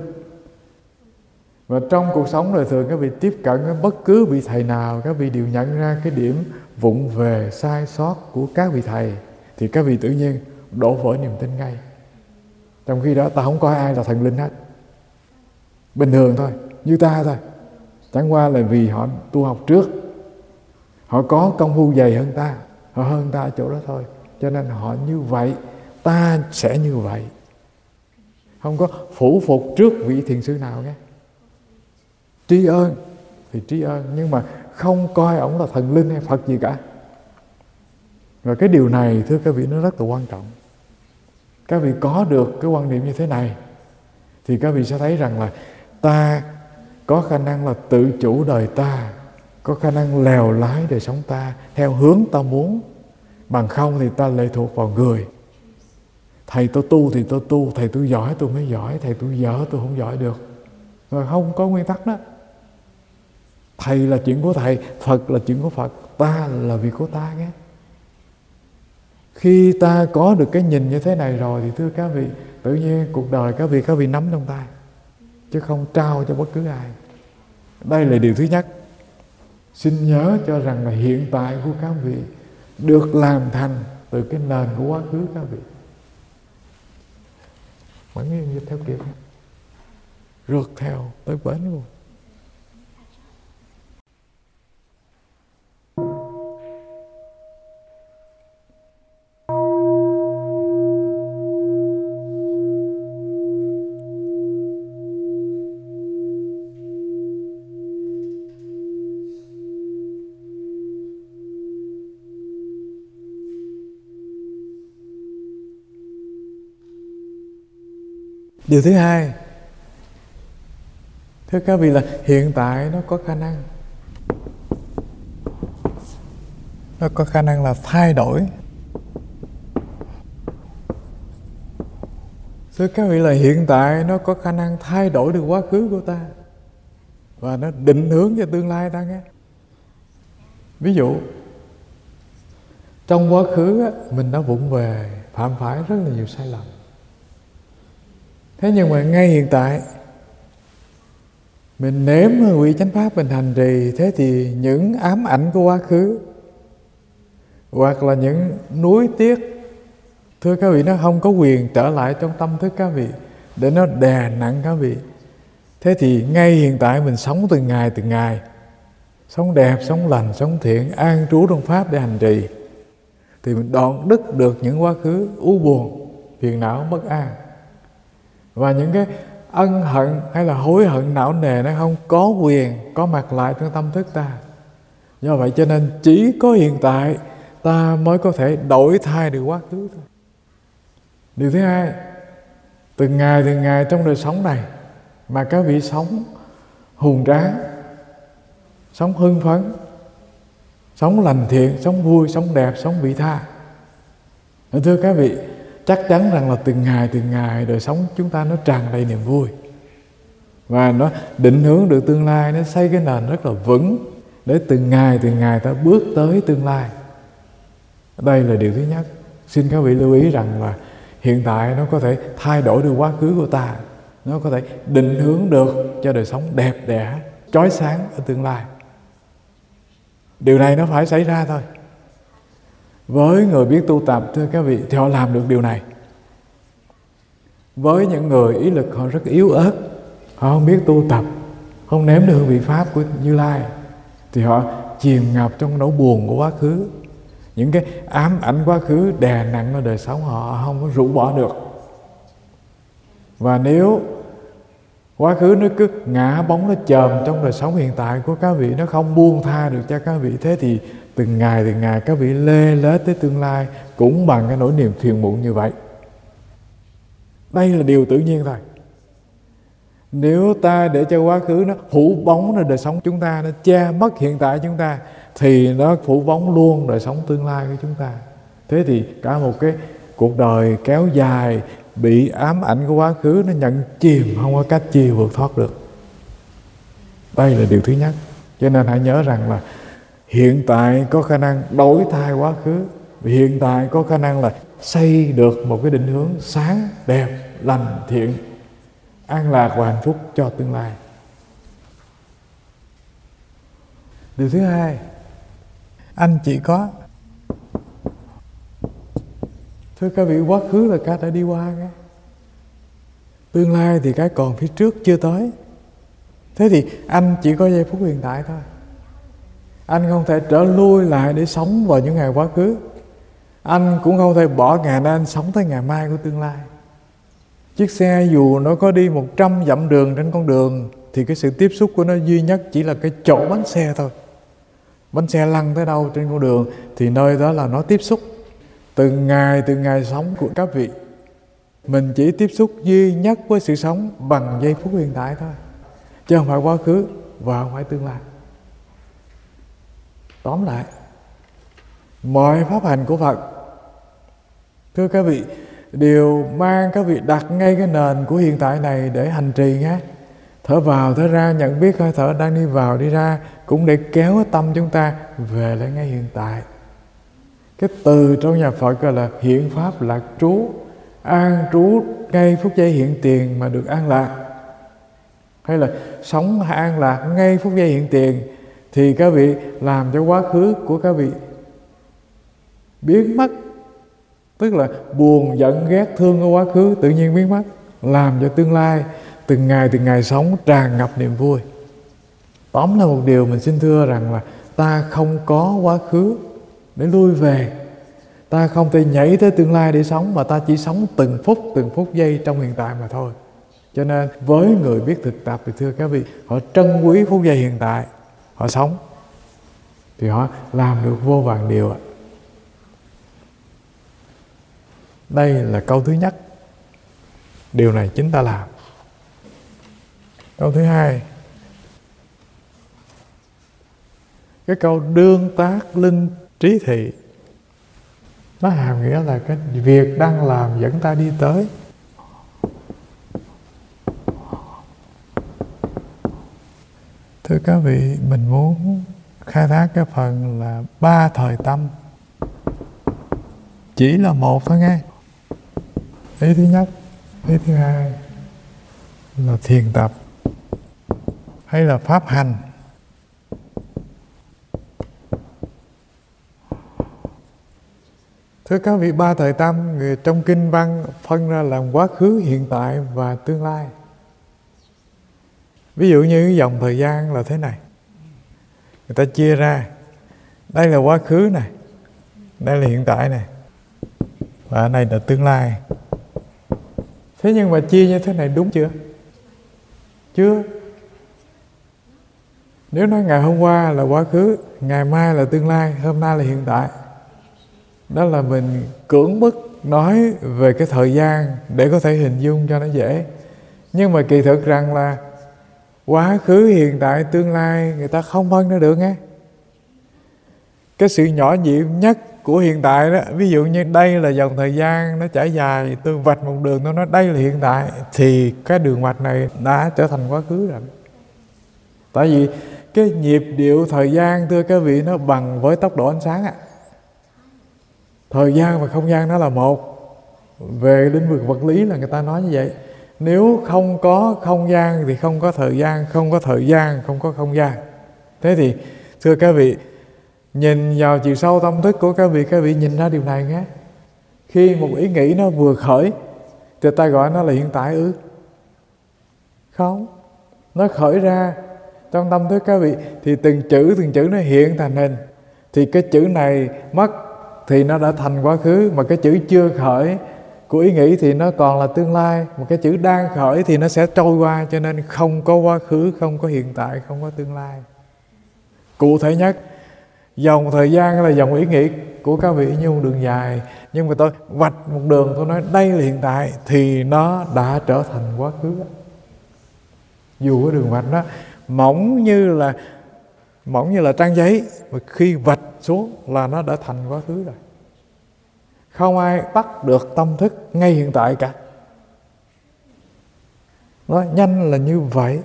và trong cuộc sống đời thường các vị tiếp cận với bất cứ vị thầy nào, các vị đều nhận ra cái điểm vụng về sai sót của các vị thầy, thì các vị tự nhiên đổ vỡ niềm tin ngay. Trong khi đó ta không coi ai là thần linh hết, bình thường thôi, như ta thôi. Chẳng qua là vì họ tu học trước, họ có công phu dày hơn ta, họ hơn ta ở chỗ đó thôi, cho nên họ như vậy, ta sẽ như vậy. Không có phủ phục trước vị thiền sư nào nhé. Tri ân thì tri ân, nhưng mà không coi ổng là thần linh hay Phật gì cả. Và cái điều này, thưa các vị, nó rất là quan trọng. Các vị có được cái quan niệm như thế này, thì các vị sẽ thấy rằng là ta có khả năng là tự chủ đời ta, có khả năng lèo lái đời sống ta theo hướng ta muốn. Bằng không thì ta lệ thuộc vào người. Thầy tôi tu thì tôi tu, thầy tôi giỏi tôi mới giỏi, thầy tôi dở tôi không giỏi được. Rồi không có nguyên tắc đó. Thầy là chuyện của thầy, Phật là chuyện của Phật, ta là việc của ta nhé. Khi ta có được cái nhìn như thế này rồi, thì thưa các vị, tự nhiên cuộc đời các vị, các vị nắm trong tay, chứ không trao cho bất cứ ai. Đây là điều thứ nhất. Xin nhớ cho rằng là hiện tại của các vị được làm thành từ cái nền của quá khứ các vị. Vẫn như theo kịp, rượt theo tới bến luôn. Điều thứ hai, thưa các vị, là hiện tại nó có khả năng Nó có khả năng là thay đổi. Thưa các vị, là hiện tại nó có khả năng thay đổi được quá khứ của ta, và nó định hướng cho tương lai ta nghe. Ví dụ, trong quá khứ á, mình đã vụng về, phạm phải rất là nhiều sai lầm. Thế nhưng mà ngay hiện tại mình nếm hương vị chánh pháp, mình hành trì, thế thì những ám ảnh của quá khứ hoặc là những nuối tiếc, thưa các vị, nó không có quyền trở lại trong tâm thức các vị để nó đè nặng các vị. Thế thì ngay hiện tại mình sống từng ngày từng ngày, sống đẹp, sống lành, sống thiện, an trú trong pháp để hành trì, thì mình đoạn đứt được những quá khứ u buồn, phiền não, bất an. Và những cái ân hận hay là hối hận não nề nó không có quyền có mặt lại trong tâm thức ta. Do vậy cho nên chỉ có hiện tại ta mới có thể đổi thay được quá khứ thôi. Điều thứ hai, từng ngày từng ngày trong đời sống này mà các vị sống hùng tráng, sống hưng phấn, sống lành thiện, sống vui, sống đẹp, sống vị tha. Thưa các vị, chắc chắn rằng là từng ngày từng ngày đời sống chúng ta nó tràn đầy niềm vui, và nó định hướng được tương lai, nó xây cái nền rất là vững để từng ngày từng ngày ta bước tới tương lai. Đây là điều thứ nhất. Xin các vị lưu ý rằng là hiện tại nó có thể thay đổi được quá khứ của ta, nó có thể định hướng được cho đời sống đẹp đẽ, chói sáng ở tương lai. Điều này nó phải xảy ra thôi. Với người biết tu tập, thưa các vị, thì họ làm được điều này. Với những người ý lực họ rất yếu ớt, họ không biết tu tập, không nếm được hương vị pháp của Như Lai, thì họ chìm ngập trong nỗi buồn của quá khứ. Những cái ám ảnh quá khứ đè nặng ở đời sống họ không có rũ bỏ được. Và nếu quá khứ nó cứ ngã bóng, nó chồm trong đời sống hiện tại của các vị, nó không buông tha được cho các vị, thế thì từng ngày từng ngày các vị lê lết tới tương lai cũng bằng cái nỗi niềm phiền muộn như vậy. Đây là điều tự nhiên thôi. Nếu ta để cho quá khứ nó phủ bóng đời sống chúng ta, nó che mất hiện tại chúng ta, thì nó phủ bóng luôn đời sống tương lai của chúng ta. Thế thì cả một cái cuộc đời kéo dài bị ám ảnh của quá khứ, nó nhận chìm, không có cách chi vượt thoát được. Đây là điều thứ nhất. Cho nên hãy nhớ rằng là hiện tại có khả năng đổi thay quá khứ, hiện tại có khả năng là xây được một cái định hướng sáng, đẹp, lành, thiện, an lạc và hạnh phúc cho tương lai. Điều thứ hai, anh chỉ có, thưa các vị, quá khứ là cái đã đi qua cái, tương lai thì cái còn phía trước chưa tới. Thế thì anh chỉ có giây phút hiện tại thôi. Anh không thể trở lui lại để sống vào những ngày quá khứ. Anh cũng không thể bỏ ngày nay anh sống tới ngày mai của tương lai. Chiếc xe dù nó có đi một trăm dặm đường trên con đường, thì cái sự tiếp xúc của nó duy nhất chỉ là cái chỗ bánh xe thôi. Bánh xe lăn tới đâu trên con đường thì nơi đó là nó tiếp xúc. Từng ngày từng ngày sống của các vị, mình chỉ tiếp xúc duy nhất với sự sống bằng giây phút hiện tại thôi, chứ không phải quá khứ và không phải tương lai. Tóm lại, mọi pháp hành của Phật, thưa các vị, đều mang các vị đặt ngay cái nền của hiện tại này để hành trì nhé. Thở vào thở ra, nhận biết hơi thở đang đi vào đi ra, cũng để kéo tâm chúng ta về lại ngay hiện tại. Cái từ trong nhà Phật gọi là hiện pháp lạc trú, an trú ngay phút giây hiện tiền mà được an lạc, hay là sống an lạc ngay phút giây hiện tiền, thì các vị làm cho quá khứ của các vị biến mất. Tức là buồn, giận, ghét, thương của quá khứ tự nhiên biến mất, làm cho tương lai từng ngày từng ngày sống tràn ngập niềm vui. Tóm là một điều mình xin thưa rằng là ta không có quá khứ để lui về, ta không thể nhảy tới tương lai để sống, mà ta chỉ sống từng phút từng phút giây trong hiện tại mà thôi. Cho nên với người biết thực tập thì thưa các vị, họ trân quý phút giây hiện tại, họ sống thì họ làm được vô vàn điều ạ. Đây là câu thứ nhất. Điều này chính ta làm. Câu thứ hai, cái câu đương tác linh trí thị, nó hàm nghĩa là cái việc đang làm dẫn ta đi tới. Thưa các vị, mình muốn khai thác cái phần là ba thời tâm, chỉ là một thôi nghe. Ý thứ nhất, ý thứ hai là thiền tập hay là pháp hành. Thưa các vị, ba thời tâm người trong kinh văn phân ra làm quá khứ, hiện tại và tương lai. Ví dụ như cái dòng thời gian là thế này, người ta chia ra, đây là quá khứ này, đây là hiện tại này, và đây là tương lai. Thế nhưng mà chia như thế này đúng chưa? Chưa. Nếu nói ngày hôm qua là quá khứ, ngày mai là tương lai, hôm nay là hiện tại, đó là mình cưỡng bức nói về cái thời gian để có thể hình dung cho nó dễ. Nhưng mà kỳ thực rằng là quá khứ, hiện tại, tương lai người ta không phân ra được nghe. Cái sự nhỏ nhiệm nhất của hiện tại đó, ví dụ như đây là dòng thời gian nó trải dài, tôi vạch một đường tôi nói đây là hiện tại, thì cái đường vạch này đã trở thành quá khứ rồi. Tại vì cái nhịp điệu thời gian, thưa các vị, nó bằng với tốc độ ánh sáng ạ. Thời gian và không gian nó là một. Về lĩnh vực vật lý là người ta nói như vậy. Nếu không có không gian thì không có thời gian, không có thời gian không có không gian. Thế thì thưa các vị, nhìn vào chiều sâu tâm thức của các vị, các vị nhìn ra điều này nhé. Khi một ý nghĩ nó vừa khởi thì ta gọi nó là hiện tại ư? Không. Nó khởi ra trong tâm thức các vị thì từng chữ từng chữ nó hiện thành hình. Thì cái chữ này mất thì nó đã thành quá khứ, mà cái chữ chưa khởi của ý nghĩ thì nó còn là tương lai. Một cái chữ đang khởi thì nó sẽ trôi qua, cho nên không có quá khứ, không có hiện tại, không có tương lai. Cụ thể nhất, dòng thời gian là dòng ý nghĩ của các vị như một đường dài, nhưng mà tôi vạch một đường tôi nói đây là hiện tại thì nó đã trở thành quá khứ. Dù cái đường vạch đó mỏng như là mỏng như là trang giấy, mà khi vạch xuống là nó đã thành quá khứ rồi. Không ai bắt được tâm thức ngay hiện tại cả. Nó nhanh là như vậy.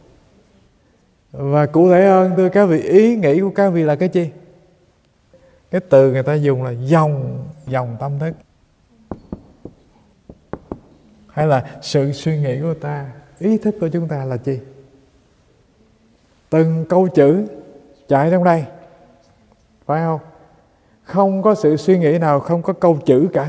Và cụ thể hơn, thưa các vị, ý nghĩ của các vị là cái chi? Cái từ người ta dùng là dòng dòng tâm thức, hay là sự suy nghĩ của ta, ý thức của chúng ta là chi? Từng câu chữ chạy trong đây, phải không? Không có sự suy nghĩ nào, không có câu chữ cả.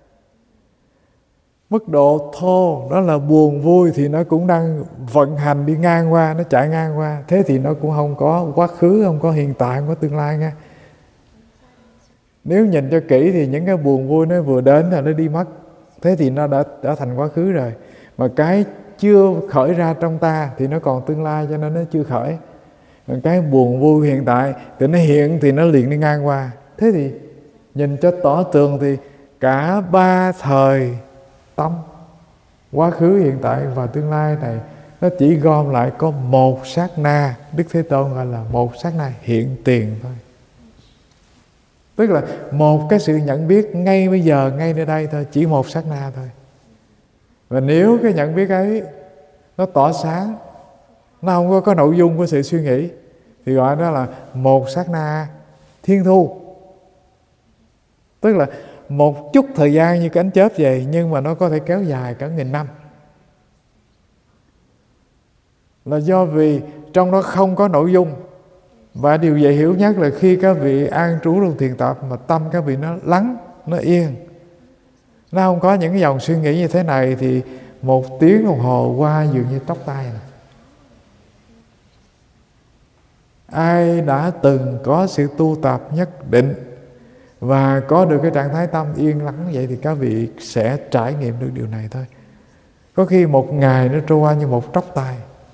Mức độ thô đó là buồn vui thì nó cũng đang vận hành đi ngang qua, nó chạy ngang qua. Thế thì nó cũng không có quá khứ, không có hiện tại, không có tương lai nha. Nếu nhìn cho kỹ thì những cái buồn vui nó vừa đến là nó đi mất. Thế thì nó đã trở thành quá khứ rồi. Mà cái chưa khởi ra trong ta thì nó còn tương lai, cho nên nó chưa khởi. Còn cái buồn vui hiện tại thì nó hiện thì nó liền đi ngang qua. Thế thì nhìn cho tỏ tường thì cả ba thời tâm, quá khứ, hiện tại và tương lai này, nó chỉ gom lại có một sát na. Đức Thế Tôn gọi là một sát na hiện tiền thôi. Tức là một cái sự nhận biết ngay bây giờ, ngay nơi đây thôi, chỉ một sát na thôi. Và nếu cái nhận biết ấy nó tỏ sáng, nó không có, có nội dung của sự suy nghĩ, thì gọi đó là một sát na thiên thu. Tức là một chút thời gian như cái ánh chớp vậy, nhưng mà nó có thể kéo dài cả nghìn năm. Là do vì trong đó không có nội dung. Và điều dễ hiểu nhất là khi các vị an trú trong thiền tập mà tâm các vị nó lắng, nó yên, nó không có những cái dòng suy nghĩ như thế này, thì một tiếng đồng hồ qua dường như tóc tai này. Ai đã từng có sự tu tập nhất định và có được cái trạng thái tâm yên lắng vậy thì các vị sẽ trải nghiệm được điều này thôi. Có khi một ngày nó trôi qua như một tróc tai.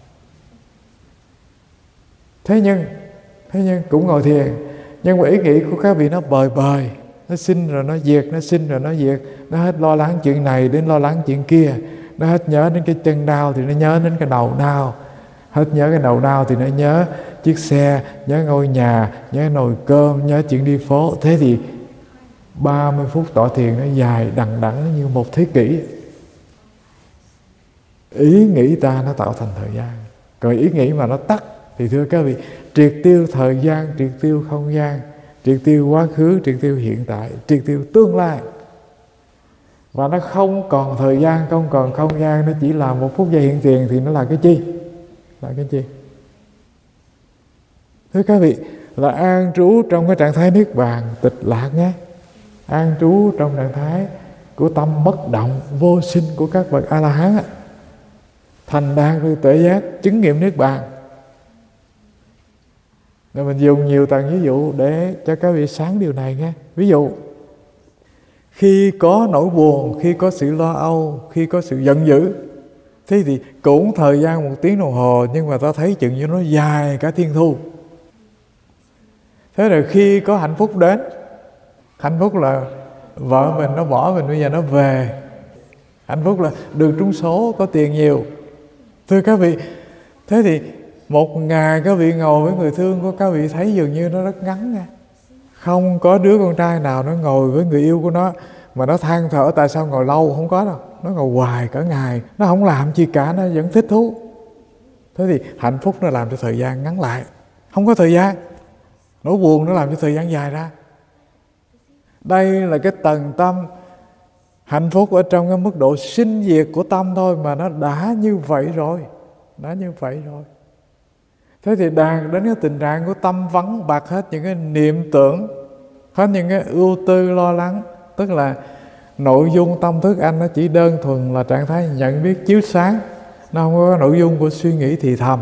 Thế nhưng Thế nhưng cũng ngồi thiền, nhưng mà ý nghĩ của các vị nó bời bời, nó sinh rồi nó diệt, nó sinh rồi nó diệt. Nó hết lo lắng chuyện này đến lo lắng chuyện kia. Nó hết nhớ đến cái chân đau thì nó nhớ đến cái đầu đau. Hết nhớ cái đầu đau thì nó nhớ chiếc xe, nhớ ngôi nhà, nhớ nồi cơm, nhớ chuyện đi phố. Thế thì ba mươi phút tọa thiền nó dài đằng đẵng như một thế kỷ. Ý nghĩ ta nó tạo thành thời gian. Còn ý nghĩ mà nó tắt thì thưa các vị, triệt tiêu thời gian, triệt tiêu không gian, triệt tiêu quá khứ, triệt tiêu hiện tại, triệt tiêu tương lai. Và nó không còn thời gian, không còn không gian, nó chỉ là một phút giây hiện tiền thì nó là cái chi? Là cái chi? Thưa các vị, là an trú trong cái trạng thái niết bàn tịch lạc nhé. An trú trong trạng thái của tâm bất động, vô sinh của các bậc A-la-hán, thành đạt được tuệ giác, chứng nghiệm niết bàn. Rồi mình dùng nhiều tầng ví dụ để cho các vị sáng điều này nghe. Ví dụ, khi có nỗi buồn, khi có sự lo âu, khi có sự giận dữ, Thế thì cũng thời gian một tiếng đồng hồ, nhưng mà ta thấy chừng như nó dài cả thiên thu. Thế rồi khi có hạnh phúc đến, hạnh phúc là vợ mình nó bỏ mình, bây giờ nó về. Hạnh phúc là được trúng số, có tiền nhiều. Thưa các vị, thế thì một ngày các vị ngồi với người thương của các vị thấy dường như nó rất ngắn nha. Không có đứa con trai nào nó ngồi với người yêu của nó mà nó than thở tại sao ngồi lâu, không có đâu. Nó ngồi hoài cả ngày, nó không làm gì cả, nó vẫn thích thú. Thế thì hạnh phúc nó làm cho thời gian ngắn lại. Không có thời gian. Nỗi buồn nó làm cho thời gian dài ra. Đây là cái tầng tâm hạnh phúc ở trong cái mức độ sinh diệt của tâm thôi, mà nó đã như vậy rồi. Đã như vậy rồi. Thế thì đạt đến cái tình trạng của tâm vắng bạc hết những cái niệm tưởng, hết những cái ưu tư lo lắng. Tức là nội dung tâm thức anh nó chỉ đơn thuần là trạng thái nhận biết chiếu sáng. Nó không có nội dung của suy nghĩ thì thầm,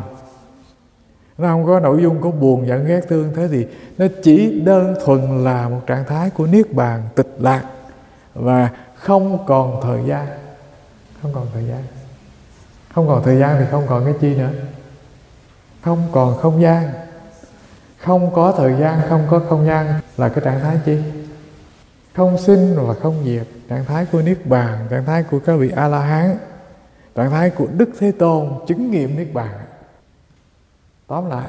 nó không có nội dung của buồn giận ghét thương. Thế thì nó chỉ đơn thuần là một trạng thái của niết bàn tịch lạc, và không còn thời gian. Không còn thời gian. Không còn thời gian thì không còn cái chi nữa. Không còn không gian. Không có thời gian, không có không gian là cái trạng thái chi? Không sinh và không diệt. Trạng thái của niết bàn, trạng thái của các vị A-la-hán, trạng thái của Đức Thế Tôn chứng nghiệm niết bàn. Tóm lại,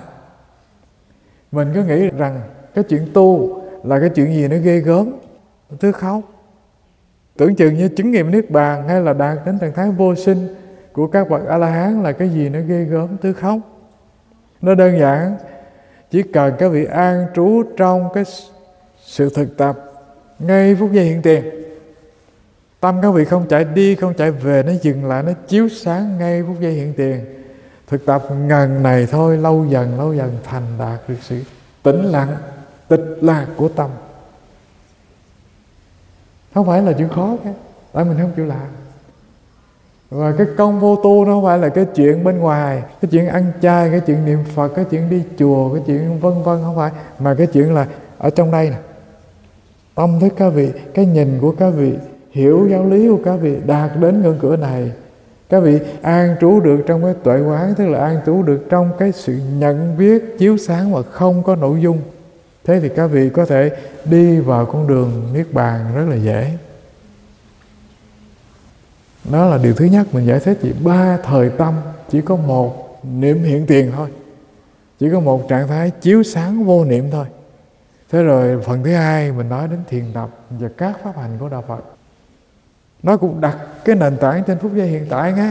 mình cứ nghĩ rằng cái chuyện tu là cái chuyện gì nó ghê gớm. Thứ không. Tưởng chừng như chứng nghiệm niết bàn hay là đạt đến trạng thái vô sinh của các bậc A-la-hán là cái gì nó ghê gớm. Thứ không. Nó đơn giản, chỉ cần các vị an trú trong cái sự thực tập ngay phút giây hiện tiền. Tâm các vị không chạy đi, không chạy về, nó dừng lại, nó chiếu sáng ngay phút giây hiện tiền. Thực tập ngần này thôi, lâu dần lâu dần thành đạt được sự tĩnh lặng, tịch lạc của tâm. Không phải là chuyện khó cả, tại mình không chịu làm. Và cái công vô tu nó không phải là cái chuyện bên ngoài, cái chuyện ăn chay, cái chuyện niệm Phật, cái chuyện đi chùa, cái chuyện vân vân, không phải. Mà cái chuyện là ở trong đây nè. Tâm thức các vị, cái nhìn của các vị, hiểu giáo lý của các vị đạt đến ngưỡng cửa này. Các vị an trú được trong cái tuệ quán, tức là an trú được trong cái sự nhận biết chiếu sáng mà không có nội dung. Thế thì các vị có thể đi vào con đường niết bàn rất là dễ. Đó là điều thứ nhất mình giải thích. Chỉ ba thời tâm, chỉ có một niệm hiện tiền thôi, chỉ có một trạng thái chiếu sáng vô niệm thôi. Thế rồi phần thứ hai mình nói đến thiền tập và các pháp hành của Đạo Phật. Nó cũng đặt cái nền tảng trên phút giây hiện tại nghe.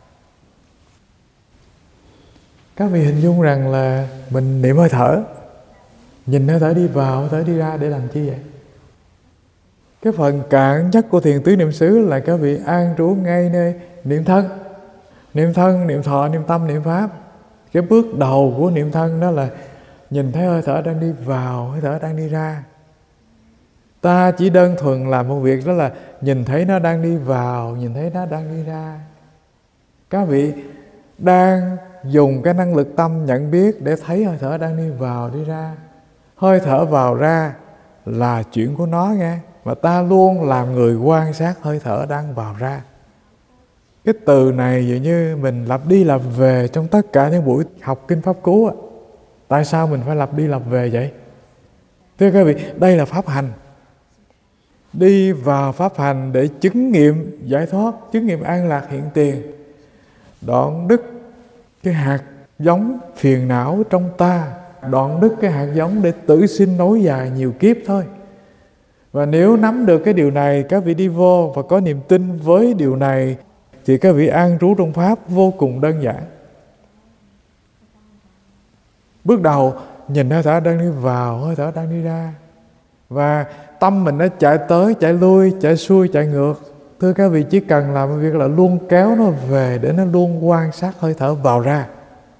Các vị hình dung rằng là mình niệm hơi thở, nhìn hơi thở đi vào, hơi thở đi ra để làm chi vậy? Cái phần cạn nhất của thiền tứ niệm xứ là các vị an trú ngay nơi niệm thân. Niệm thân, niệm thọ, niệm tâm, niệm pháp. Cái bước đầu của niệm thân đó là nhìn thấy hơi thở đang đi vào, hơi thở đang đi ra. Ta chỉ đơn thuần làm một việc đó là nhìn thấy nó đang đi vào, nhìn thấy nó đang đi ra. Các vị đang dùng cái năng lực tâm nhận biết để thấy hơi thở đang đi vào, đi ra. Hơi thở vào ra là chuyện của nó nghe. Mà ta luôn làm người quan sát hơi thở đang vào ra. Cái từ này dường như mình lặp đi lặp về trong tất cả những buổi học kinh Pháp Cú. Tại sao mình phải lặp đi lặp về vậy? Thưa các vị, đây là pháp hành. Đi vào pháp hành để chứng nghiệm giải thoát, chứng nghiệm an lạc hiện tiền. Đoạn đứt cái hạt giống phiền não trong ta, đoạn đứt cái hạt giống để tử sinh nối dài nhiều kiếp thôi. Và nếu nắm được cái điều này, các vị đi vô và có niềm tin với điều này, thì các vị an trú trong pháp vô cùng đơn giản. Bước đầu nhìn hơi thở đang đi vào, hơi thở đang đi ra. Và tâm mình nó chạy tới, chạy lui, chạy xuôi, chạy ngược. Thưa các vị, chỉ cần làm một việc là luôn kéo nó về để nó luôn quan sát hơi thở vào ra.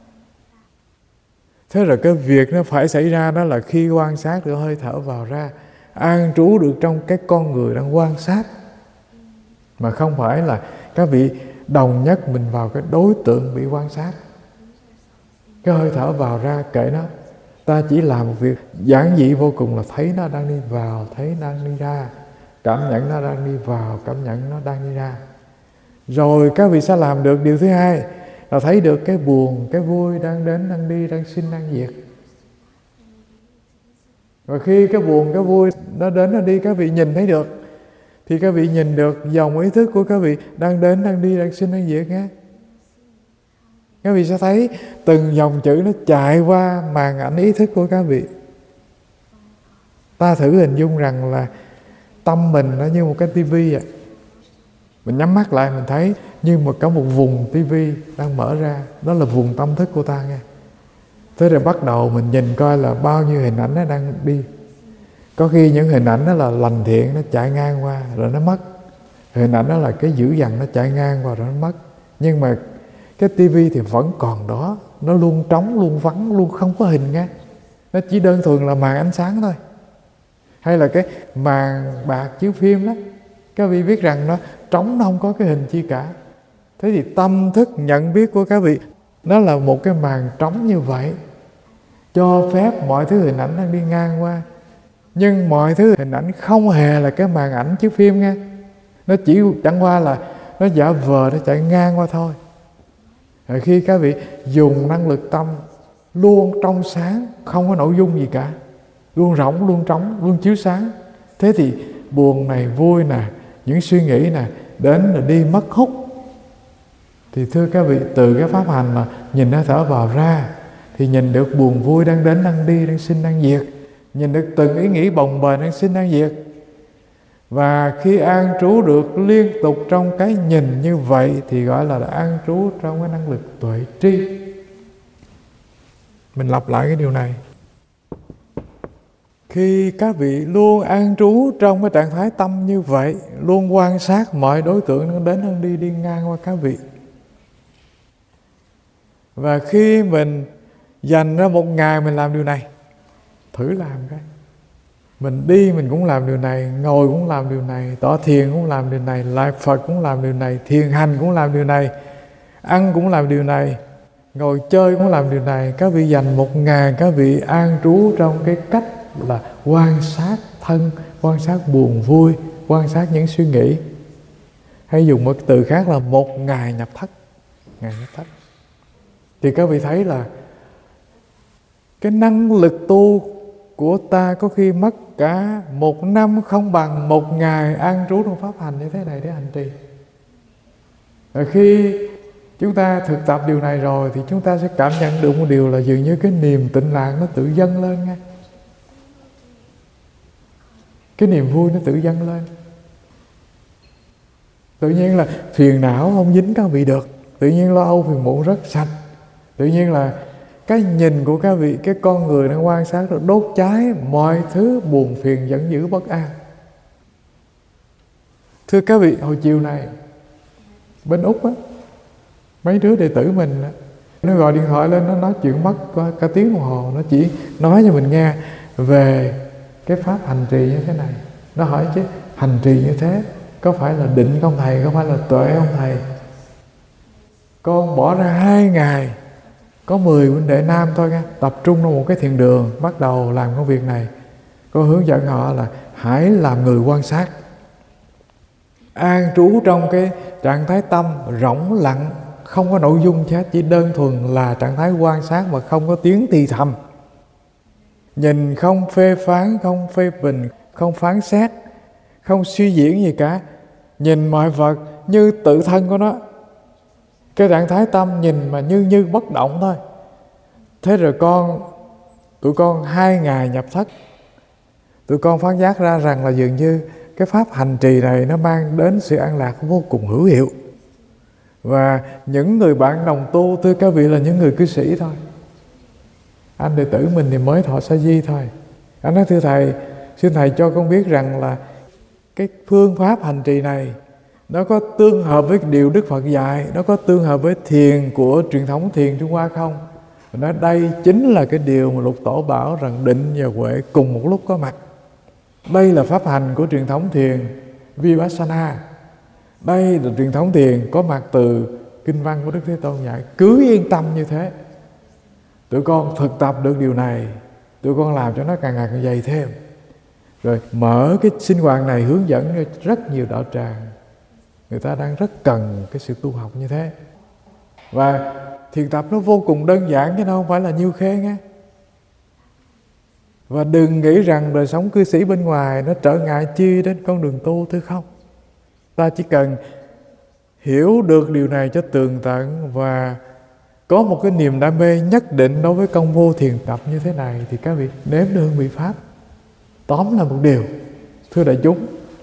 Thế rồi cái việc nó phải xảy ra đó là khi quan sát được hơi thở vào ra, an trú được trong cái con người đang quan sát. Mà không phải là các vị đồng nhất mình vào cái đối tượng bị quan sát. Cái hơi thở vào ra kệ nó. Ta chỉ làm một việc giản dị vô cùng là thấy nó đang đi vào, thấy nó đang đi ra. Cảm nhận nó đang đi vào, cảm nhận nó đang đi ra. Rồi các vị sẽ làm được điều thứ hai là thấy được cái buồn, cái vui đang đến, đang đi, đang sinh, đang diệt. Và khi cái buồn, cái vui nó đến, nó đi, các vị nhìn thấy được, thì các vị nhìn được dòng ý thức của các vị đang đến, đang đi, đang sinh, đang diệt nghe. Các vị sẽ thấy từng dòng chữ nó chạy qua màn ảnh ý thức của các vị. Ta thử hình dung rằng là tâm mình nó như một cái tivi vậy. Mình nhắm mắt lại mình thấy như một cả một vùng tivi đang mở ra. Đó là vùng tâm thức của ta nghe. Thế rồi bắt đầu mình nhìn coi là bao nhiêu hình ảnh nó đang đi. Có khi những hình ảnh đó là lành thiện, nó chạy ngang qua rồi nó mất. Hình ảnh đó là cái dữ dằn, nó chạy ngang qua rồi nó mất. Nhưng mà cái tivi thì vẫn còn đó. Nó luôn trống, luôn vắng, luôn không có hình nghe. Nó chỉ đơn thuần là màn ánh sáng thôi. Hay là cái màn bạc chiếu phim đó, các vị biết rằng nó trống, nó không có cái hình chi cả. Thế thì tâm thức nhận biết của các vị nó là một cái màn trống như vậy, cho phép mọi thứ hình ảnh đang đi ngang qua. Nhưng mọi thứ hình ảnh không hề là cái màn ảnh chiếu phim nghe. Nó chỉ chẳng qua là nó giả vờ, nó chạy ngang qua thôi. Rồi khi các vị dùng năng lực tâm luôn trong sáng, không có nội dung gì cả, luôn rỗng, luôn trống, luôn chiếu sáng. Thế thì buồn này, vui nè, những suy nghĩ nè, đến là đi mất hút. Thì thưa các vị, từ cái pháp hành mà nhìn hơi thở vào ra, thì nhìn được buồn vui đang đến, đang đi, đang sinh, đang diệt. Nhìn được từng ý nghĩ bồng bềnh đang sinh, đang diệt. Và khi an trú được liên tục trong cái nhìn như vậy thì gọi là an trú trong cái năng lực tuệ tri. Mình lặp lại cái điều này. Khi các vị luôn an trú trong cái trạng thái tâm như vậy, luôn quan sát mọi đối tượng đang đến, đang đi, đi ngang qua các vị. Và khi mình dành ra một ngày mình làm điều này, thử làm cái. Mình đi mình cũng làm điều này, ngồi cũng làm điều này, tọa thiền cũng làm điều này, lại Phật cũng làm điều này, thiền hành cũng làm điều này, ăn cũng làm điều này, ngồi chơi cũng làm điều này. Các vị dành một ngày các vị an trú trong cái cách là quan sát thân, quan sát buồn vui, quan sát những suy nghĩ. Hay dùng một từ khác là một ngày nhập thất. Ngày nhập thất. Thì các vị thấy là cái năng lực tu của ta có khi mất cả một năm không bằng một ngày an trú trong pháp hành như thế này để hành trì. Rồi khi chúng ta thực tập điều này rồi thì chúng ta sẽ cảm nhận được một điều là dường như cái niềm tịnh lạc nó tự dâng lên ngay. Cái niềm vui nó tự dâng lên. Tự nhiên là phiền não không dính các vị được. Tự nhiên lo âu phiền muộn rất sạch. Tự nhiên là cái nhìn của các vị, cái con người đang quan sát rồi đốt cháy mọi thứ buồn phiền giận dữ bất an. Thưa các vị, hồi chiều này bên Úc á, mấy đứa đệ tử mình á, nó gọi điện thoại lên, nó nói chuyện mất cả, cả tiếng đồng hồ. Nó chỉ nói cho mình nghe về cái pháp hành trì như thế này. Nó hỏi chứ hành trì như thế có phải là định không thầy, có phải là tuệ không thầy? Con bỏ ra hai ngày, có mười huynh đệ nam thôi nha, tập trung trong một cái thiền đường, bắt đầu làm công việc này. Cô hướng dẫn họ là hãy làm người quan sát, an trú trong cái trạng thái tâm rỗng lặng, không có nội dung chết, chỉ đơn thuần là trạng thái quan sát mà không có tiếng thì thầm. Nhìn không phê phán, không phê bình, không phán xét, không suy diễn gì cả. Nhìn mọi vật như tự thân của nó. Cái trạng thái tâm nhìn mà như như bất động thôi. Thế rồi con, tụi con hai ngày nhập thất, tụi con phát giác ra rằng là dường như cái pháp hành trì này nó mang đến sự an lạc vô cùng hữu hiệu. Và những người bạn đồng tu, thưa các vị, là những người cư sĩ thôi. Anh đệ tử mình thì mới thọ sa di thôi. Anh nói thưa thầy, xin thầy cho con biết rằng là cái phương pháp hành trì này nó có tương hợp với điều Đức Phật dạy, nó có tương hợp với thiền của truyền thống thiền Trung Hoa không? Nói đây chính là cái điều mà Lục Tổ bảo rằng định và huệ cùng một lúc có mặt. Đây là pháp hành của truyền thống thiền Vipassana. Đây là truyền thống thiền có mặt từ kinh văn của Đức Thế Tôn dạy. Cứ yên tâm như thế. Tụi con thực tập được điều này, tụi con làm cho nó càng ngày càng dày thêm. Rồi mở cái sinh hoạt này hướng dẫn cho rất nhiều đạo tràng. Người ta đang rất cần cái sự tu học như thế. Và thiền tập nó vô cùng đơn giản chứ nó không phải là nhiêu khê nghe. Và đừng nghĩ rằng đời sống cư sĩ bên ngoài nó trở ngại chi đến con đường tu, thứ không. Ta chỉ cần hiểu được điều này cho tường tận và có một cái niềm đam mê nhất định đối với công vô thiền tập như thế này thì các vị nếm được hương vị Pháp. Tóm là một điều, thưa đại chúng,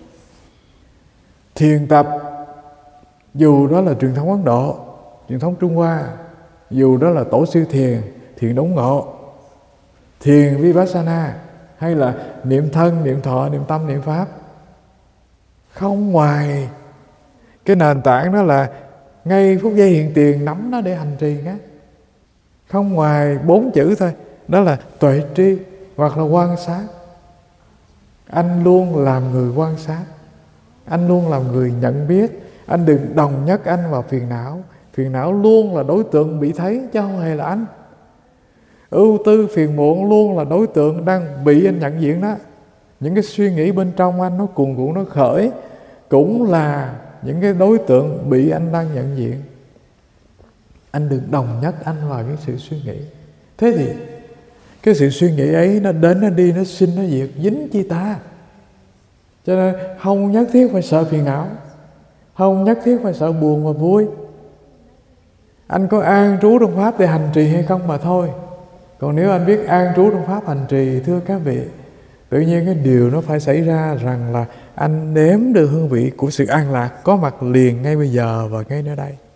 thiền tập dù đó là truyền thống Ấn Độ, truyền thống Trung Hoa, dù đó là tổ sư thiền, thiền đốn ngộ, thiền Vipassana, hay là niệm thân, niệm thọ, niệm tâm, niệm Pháp, không ngoài cái nền tảng đó là ngay phút giây hiện tiền nắm nó để hành trì nhé. Không ngoài bốn chữ thôi, đó là tuệ tri hoặc là quan sát. Anh luôn làm người quan sát, anh luôn làm người nhận biết. Anh đừng đồng nhất anh vào phiền não. Phiền não luôn là đối tượng bị thấy chứ không hề là anh. Ưu tư phiền muộn luôn là đối tượng đang bị anh nhận diện đó. Những cái suy nghĩ bên trong anh nó cuồn cuộn nó khởi cũng là những cái đối tượng bị anh đang nhận diện. Anh đừng đồng nhất anh vào cái sự suy nghĩ. Thế thì cái sự suy nghĩ ấy nó đến nó đi, nó sinh nó diệt, dính chi ta. Cho nên không nhất thiết phải sợ phiền não, không nhất thiết phải sợ buồn và vui. Anh có an trú trong Pháp để hành trì hay không mà thôi. Còn nếu anh biết an trú trong Pháp hành trì, thưa các vị, tự nhiên cái điều nó phải xảy ra rằng là anh nếm được hương vị của sự an lạc có mặt liền ngay bây giờ và ngay nơi đây.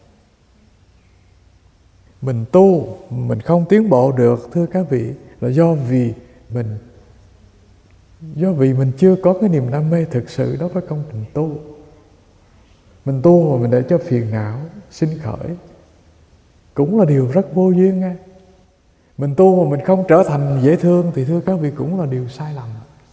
Mình tu, mình không tiến bộ được, thưa các vị, là do vì mình do vì mình chưa có cái niềm đam mê thực sự đối với công trình tu. Mình tu mà mình để cho phiền não sinh khởi cũng là điều rất vô duyên nghe. Mình tu mà mình không trở thành dễ thương thì thưa các vị cũng là điều sai lầm.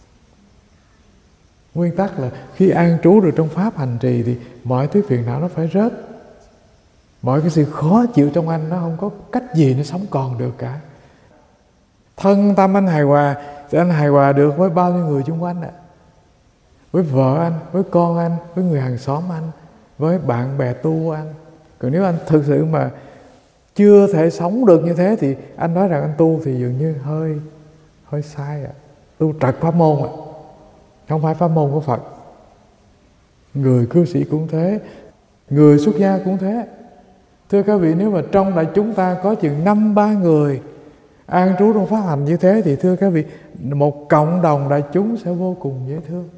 Nguyên tắc là khi an trú được trong Pháp hành trì thì mọi thứ phiền não nó phải rớt. Mọi cái sự khó chịu trong anh nó không có cách gì nó sống còn được cả. Thân tâm anh hài hòa thì anh hài hòa được với bao nhiêu người xung quanh ạ. Với vợ anh, với con anh, với người hàng xóm anh, với bạn bè tu của anh. Còn nếu anh thực sự mà chưa thể sống được như thế thì anh nói rằng anh tu thì dường như hơi hơi sai ạ. Tu trật pháp môn ạ, không phải pháp môn của Phật. Người cư sĩ cũng thế, người xuất gia cũng thế. Thưa các vị, nếu mà trong đại chúng ta có chừng năm ba người an trú trong pháp hành như thế thì thưa các vị, một cộng đồng đại chúng sẽ vô cùng dễ thương.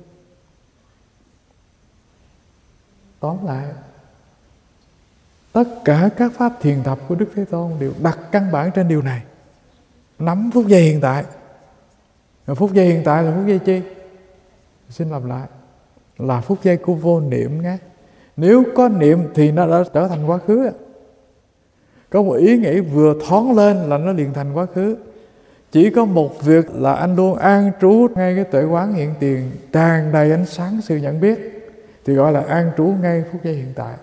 Tóm lại, tất cả các pháp thiền tập của Đức Thế Tôn đều đặt căn bản trên điều này. Nắm phút giây hiện tại. Và phút giây hiện tại là phút giây chi? Xin lặp lại, là phút giây của vô niệm nghe. Nếu có niệm thì nó đã trở thành quá khứ. Có một ý nghĩ vừa thoáng lên là nó liền thành quá khứ. Chỉ có một việc là anh luôn an trú ngay cái tuệ quán hiện tiền, tràn đầy ánh sáng sự nhận biết, thì gọi là an trú ngay phút giây hiện tại.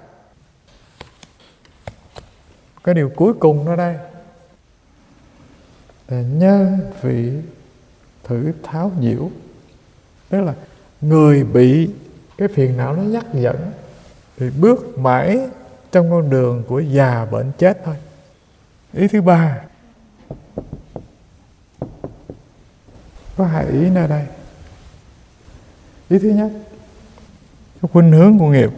Cái điều cuối cùng đó đây là nhân vị thử tháo nhiễu. Tức là người bị cái phiền não nó dắt dẫn thì bước mãi trong con đường của già bệnh chết thôi. Ý thứ ba, có hai ý nơi đây. Ý thứ nhất, cái khuynh hướng của nghiệp.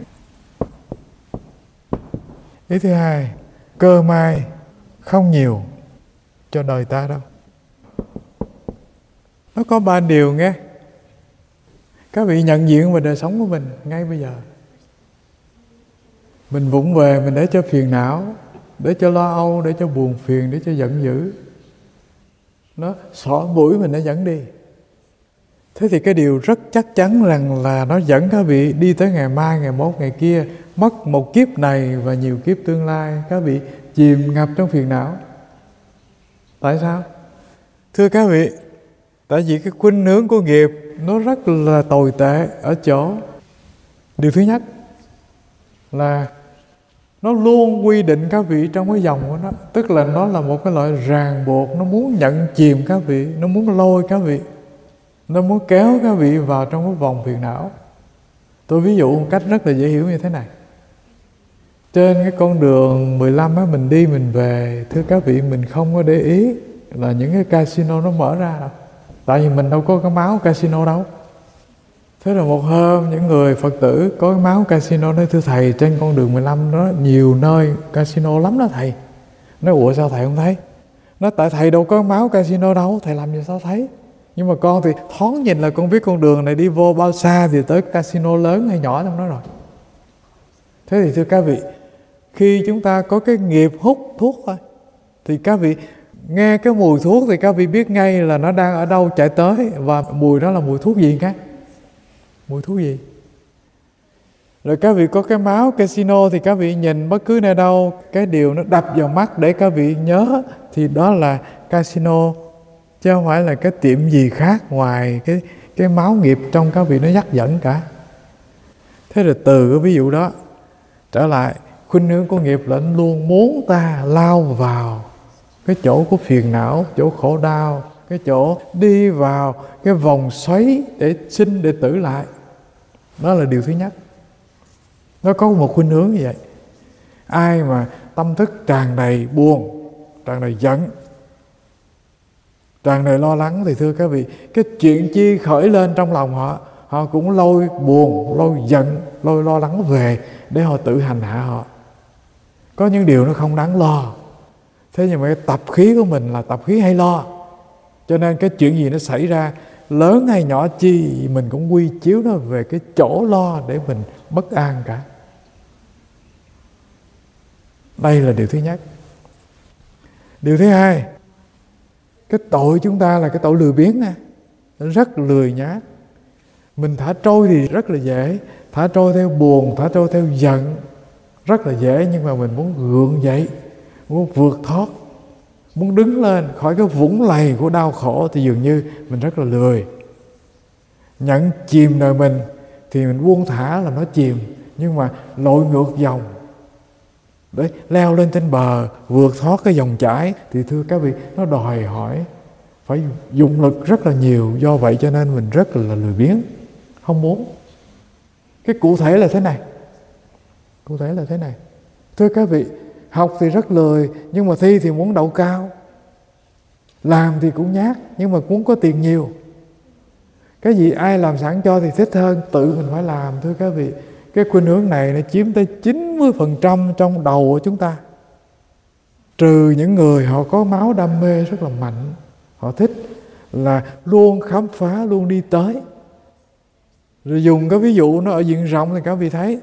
Ý thứ hai, cơ may không nhiều cho đời ta đâu. Nó có ba điều nghe. Các vị nhận diện về đời sống của mình ngay bây giờ. Mình vụng về, mình để cho phiền não, để cho lo âu, để cho buồn phiền, để cho giận dữ, nó xỏ mũi mình, nó dẫn đi. Thế thì cái điều rất chắc chắn rằng là nó dẫn các vị đi tới ngày mai, ngày mốt, ngày kia, mất một kiếp này và nhiều kiếp tương lai. Các vị chìm ngập trong phiền não. Tại sao? Thưa các vị, tại vì cái khuynh hướng của nghiệp nó rất là tồi tệ ở chỗ, điều thứ nhất là nó luôn quy định các vị trong cái dòng của nó. Tức là nó là một cái loại ràng buộc, nó muốn nhận chìm các vị, nó muốn lôi các vị, nó muốn kéo các vị vào trong cái vòng phiền não. Tôi ví dụ một cách rất là dễ hiểu như thế này. Trên cái con đường mười lăm á, mình đi mình về, thưa các vị, mình không có để ý là những cái casino nó mở ra đâu. Tại vì mình đâu có cái máu casino đâu. Thế là một hôm những người Phật tử có cái máu casino nói: thưa thầy, trên con đường mười lăm đó nhiều nơi casino lắm đó thầy. Nói: ủa sao thầy không thấy? Nói: tại thầy đâu có máu casino đâu, thầy làm gì sao thấy? Nhưng mà con thì thoáng nhìn là con biết con đường này đi vô bao xa thì tới casino lớn hay nhỏ trong đó rồi. Thế thì thưa các vị, khi chúng ta có cái nghiệp hút thuốc thôi, thì các vị nghe cái mùi thuốc thì các vị biết ngay là nó đang ở đâu chạy tới, và mùi đó là mùi thuốc gì cái? Mùi thuốc gì? Rồi các vị có cái máu casino thì các vị nhìn bất cứ nơi đâu, cái điều nó đập vào mắt để các vị nhớ thì đó là casino, chứ không phải là cái tiệm gì khác ngoài cái, cái máu nghiệp trong các vị nó dắt dẫn cả. Thế rồi từ cái ví dụ đó trở lại, khuynh hướng của nghiệp là anh luôn muốn ta lao vào cái chỗ của phiền não, chỗ khổ đau, cái chỗ đi vào cái vòng xoáy để sinh để tử lại. Đó là điều thứ nhất. Nó có một khuynh hướng như vậy. Ai mà tâm thức tràn đầy buồn, tràn đầy giận, tràn đầy lo lắng thì thưa các vị, cái chuyện chi khởi lên trong lòng họ, họ cũng lôi buồn, lôi giận, lôi lo lắng về để họ tự hành hạ họ. Có những điều nó không đáng lo. Thế nhưng mà cái tập khí của mình là tập khí hay lo, cho nên cái chuyện gì nó xảy ra lớn hay nhỏ chi mình cũng quy chiếu nó về cái chỗ lo để mình bất an cả. Đây là điều thứ nhất. Điều thứ hai, cái tội chúng ta là cái tội lười biếng nè, rất lười nhác. Mình thả trôi thì rất là dễ, thả trôi theo buồn, thả trôi theo giận rất là dễ, nhưng mà mình muốn gượng dậy, muốn vượt thoát, muốn đứng lên khỏi cái vũng lầy của đau khổ thì dường như mình rất là lười. Nhận chìm đời mình thì mình buông thả là nó chìm, nhưng mà lội ngược dòng để leo lên trên bờ, vượt thoát cái dòng chảy thì thưa các vị, nó đòi hỏi phải dùng lực rất là nhiều. Do vậy cho nên mình rất là lười biếng, không muốn. Cái cụ thể là thế này, cụ thể là thế này. Thưa các vị, học thì rất lười, nhưng mà thi thì muốn đậu cao. Làm thì cũng nhát, nhưng mà muốn có tiền nhiều. Cái gì ai làm sẵn cho thì thích hơn, tự mình phải làm. Thưa các vị, cái khuynh hướng này nó chiếm tới chín mươi phần trăm trong đầu của chúng ta. Trừ những người họ có máu đam mê rất là mạnh, họ thích là luôn khám phá, luôn đi tới. Rồi dùng cái ví dụ nó ở diện rộng thì các vị thấy,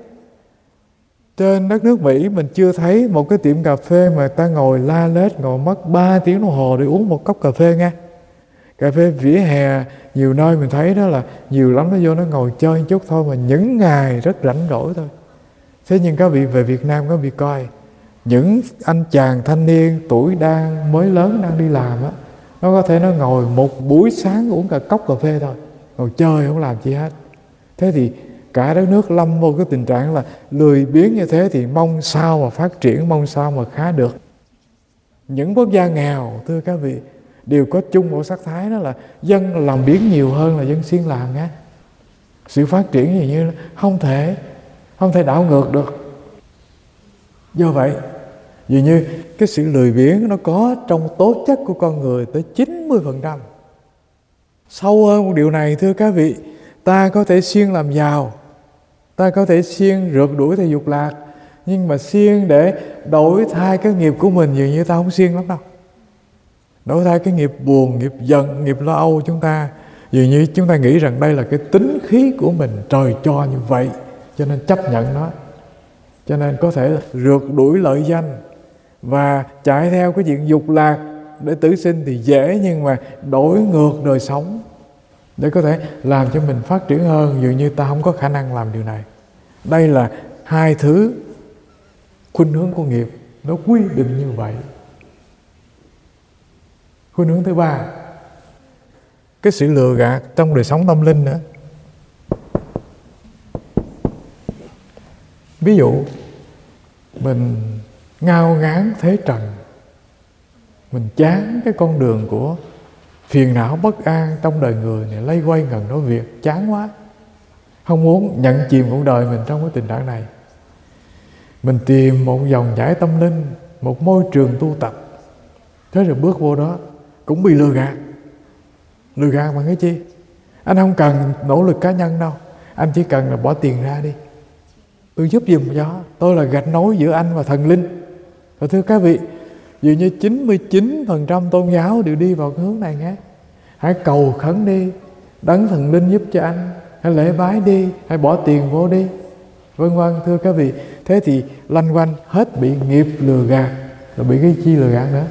trên đất nước Mỹ mình chưa thấy một cái tiệm cà phê mà ta ngồi la lết, ngồi mất ba tiếng đồng hồ để uống một cốc cà phê nghe. Cà phê vỉa hè nhiều nơi mình thấy đó là nhiều lắm, nó vô nó ngồi chơi một chút thôi, mà những ngày rất rảnh rỗi thôi. Thế nhưng các vị về Việt Nam các vị coi, những anh chàng thanh niên tuổi đang mới lớn đang đi làm á, nó có thể nó ngồi một buổi sáng uống cả cốc cà phê thôi, ngồi chơi không làm chi hết. Thế thì cả đất nước lâm vô cái tình trạng là lười biếng như thế thì mong sao mà phát triển, mong sao mà khá được. Những quốc gia nghèo thưa các vị đều có chung một sắc thái, đó là dân làm biếng nhiều hơn là dân siêng làm nghe. Sự phát triển gì như không thể không thể đảo ngược được. Do vậy dường như cái sự lười biếng nó có trong tố chất của con người tới chín mươi phần trăm. Sâu hơn một điều này thưa các vị, ta có thể siêng làm giàu, ta có thể siêng rượt đuổi theo dục lạc, nhưng mà siêng để đổi thay cái nghiệp của mình dường như ta không siêng lắm đâu. Đổi thay cái nghiệp buồn, nghiệp giận, nghiệp lo âu chúng ta, dường như chúng ta nghĩ rằng đây là cái tính khí của mình, trời cho như vậy, cho nên chấp nhận nó. Cho nên có thể rượt đuổi lợi danh và chạy theo cái chuyện dục lạc để tử sinh thì dễ, nhưng mà đổi ngược đời sống để có thể làm cho mình phát triển hơn, dường như ta không có khả năng làm điều này. Đây là hai thứ khuynh hướng của nghiệp, nó quy định như vậy. Khuynh hướng thứ ba, cái sự lừa gạt trong đời sống tâm linh nữa. Ví dụ mình ngao ngán thế trần, mình chán cái con đường của phiền não bất an trong đời người này, lây quay ngần nói việc, chán quá, không muốn nhận chìm cuộc đời mình trong cái tình trạng này. Mình tìm một dòng chảy tâm linh, một môi trường tu tập, thế rồi bước vô đó cũng bị lừa gạt. Lừa gạt bằng cái chi? Anh không cần nỗ lực cá nhân đâu, anh chỉ cần là bỏ tiền ra đi, tôi giúp giùm cho, tôi là gạch nối giữa anh và thần linh. Và thưa các vị, dường như chín mươi chín phần trăm tôn giáo đều đi vào cái hướng này nghe. Hãy cầu khấn đi, đấng thần linh giúp cho anh, hãy lễ bái đi, hãy bỏ tiền vô đi, vân vân. Thưa các vị, thế thì lanh quanh hết bị nghiệp lừa gạt. Rồi bị cái chi lừa gạt nữa?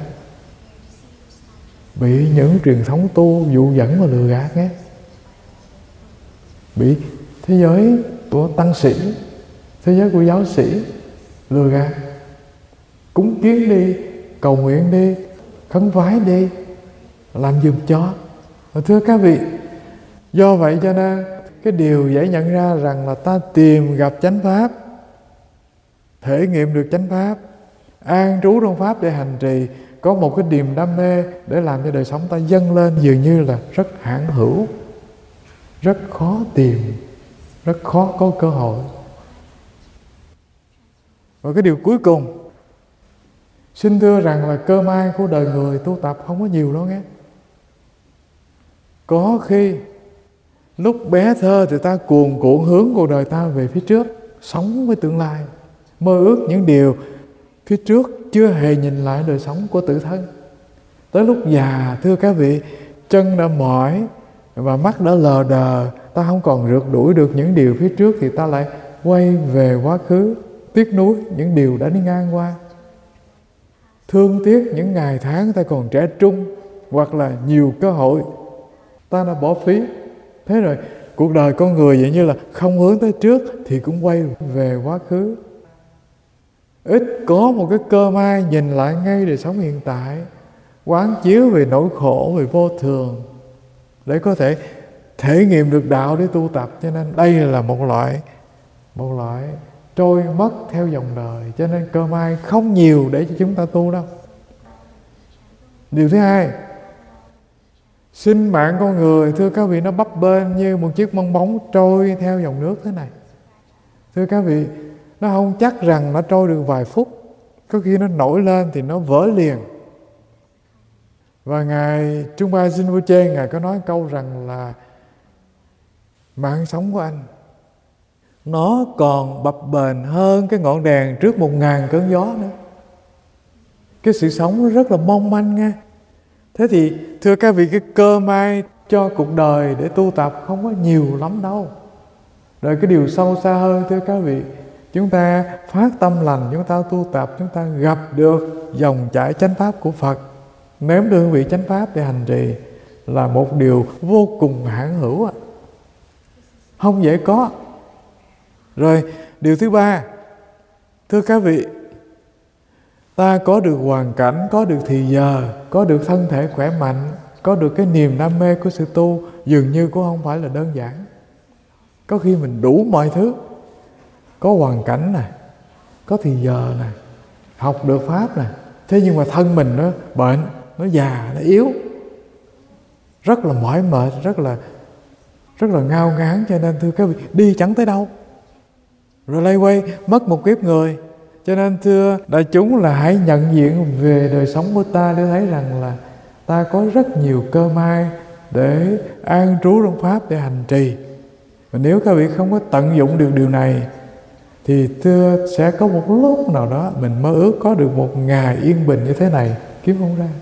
Bị những truyền thống tu dụ dẫn và lừa gạt nghe. Bị thế giới của tăng sĩ, thế giới của giáo sĩ lừa gạt. Cúng kiến đi, cầu nguyện đi, khấn vái đi, làm giùm cho. Và thưa các vị, do vậy cho nên cái điều dễ nhận ra rằng là ta tìm gặp chánh pháp, thể nghiệm được chánh pháp, an trú trong pháp để hành trì, có một cái niềm đam mê để làm cho đời sống ta dâng lên, dường như là rất hạn hữu, rất khó tìm, rất khó có cơ hội. Và cái điều cuối cùng, xin thưa rằng là cơ may của đời người tu tập không có nhiều đâu nghe. Có khi lúc bé thơ thì ta cuồn cuộn hướng cuộc đời ta về phía trước, sống với tương lai, mơ ước những điều phía trước, chưa hề nhìn lại đời sống của tự thân. Tới lúc già, thưa các vị, chân đã mỏi và mắt đã lờ đờ, ta không còn rượt đuổi được những điều phía trước, thì ta lại quay về quá khứ, tiếc nuối những điều đã đi ngang qua, thương tiếc những ngày tháng ta còn trẻ trung, hoặc là nhiều cơ hội ta đã bỏ phí. Thế rồi cuộc đời con người vậy như là không hướng tới trước thì cũng quay về quá khứ. Ít có một cái cơ may nhìn lại ngay đời sống hiện tại, quán chiếu về nỗi khổ, về vô thường, để có thể thể nghiệm được đạo để tu tập. Cho nên đây là một loại một loại trôi mất theo dòng đời. Cho nên cơ may không nhiều để cho chúng ta tu đâu. Điều thứ hai, sinh mạng con người, thưa các vị, nó bấp bênh như một chiếc bong bóng trôi theo dòng nước thế này. Thưa các vị, nó không chắc rằng nó trôi được vài phút, có khi nó nổi lên thì nó vỡ liền. Và Ngài Trungpa Rinpoche, Ngài có nói câu rằng là mạng sống của anh nó còn bập bềnh hơn cái ngọn đèn trước một ngàn cơn gió nữa. Cái sự sống nó rất là mong manh nghe. Thế thì thưa các vị, cái cơ may cho cuộc đời để tu tập không có nhiều lắm đâu. Rồi cái điều sâu xa hơn, thưa các vị, chúng ta phát tâm lành, chúng ta tu tập, chúng ta gặp được dòng chảy chánh pháp của Phật, nếm được hương vị chánh pháp để hành trì, là một điều vô cùng hạn hữu, không dễ có. Rồi điều thứ ba, thưa các vị, ta có được hoàn cảnh, có được thì giờ, có được thân thể khỏe mạnh, có được cái niềm đam mê của sự tu, dường như cũng không phải là đơn giản. Có khi mình đủ mọi thứ, có hoàn cảnh nè, có thì giờ nè, học được pháp nè, thế nhưng mà thân mình nó bệnh, nó già, nó yếu, rất là mỏi mệt, rất là rất là ngao ngán. Cho nên thưa các vị, đi chẳng tới đâu, rồi lay quay mất một kiếp người. Cho nên thưa đại chúng là hãy nhận diện về đời sống của ta để thấy rằng là ta có rất nhiều cơ may để an trú trong pháp để hành trì. Và nếu các vị không có tận dụng được điều này thì thưa sẽ có một lúc nào đó mình mơ ước có được một ngày yên bình như thế này, kiếm không ra.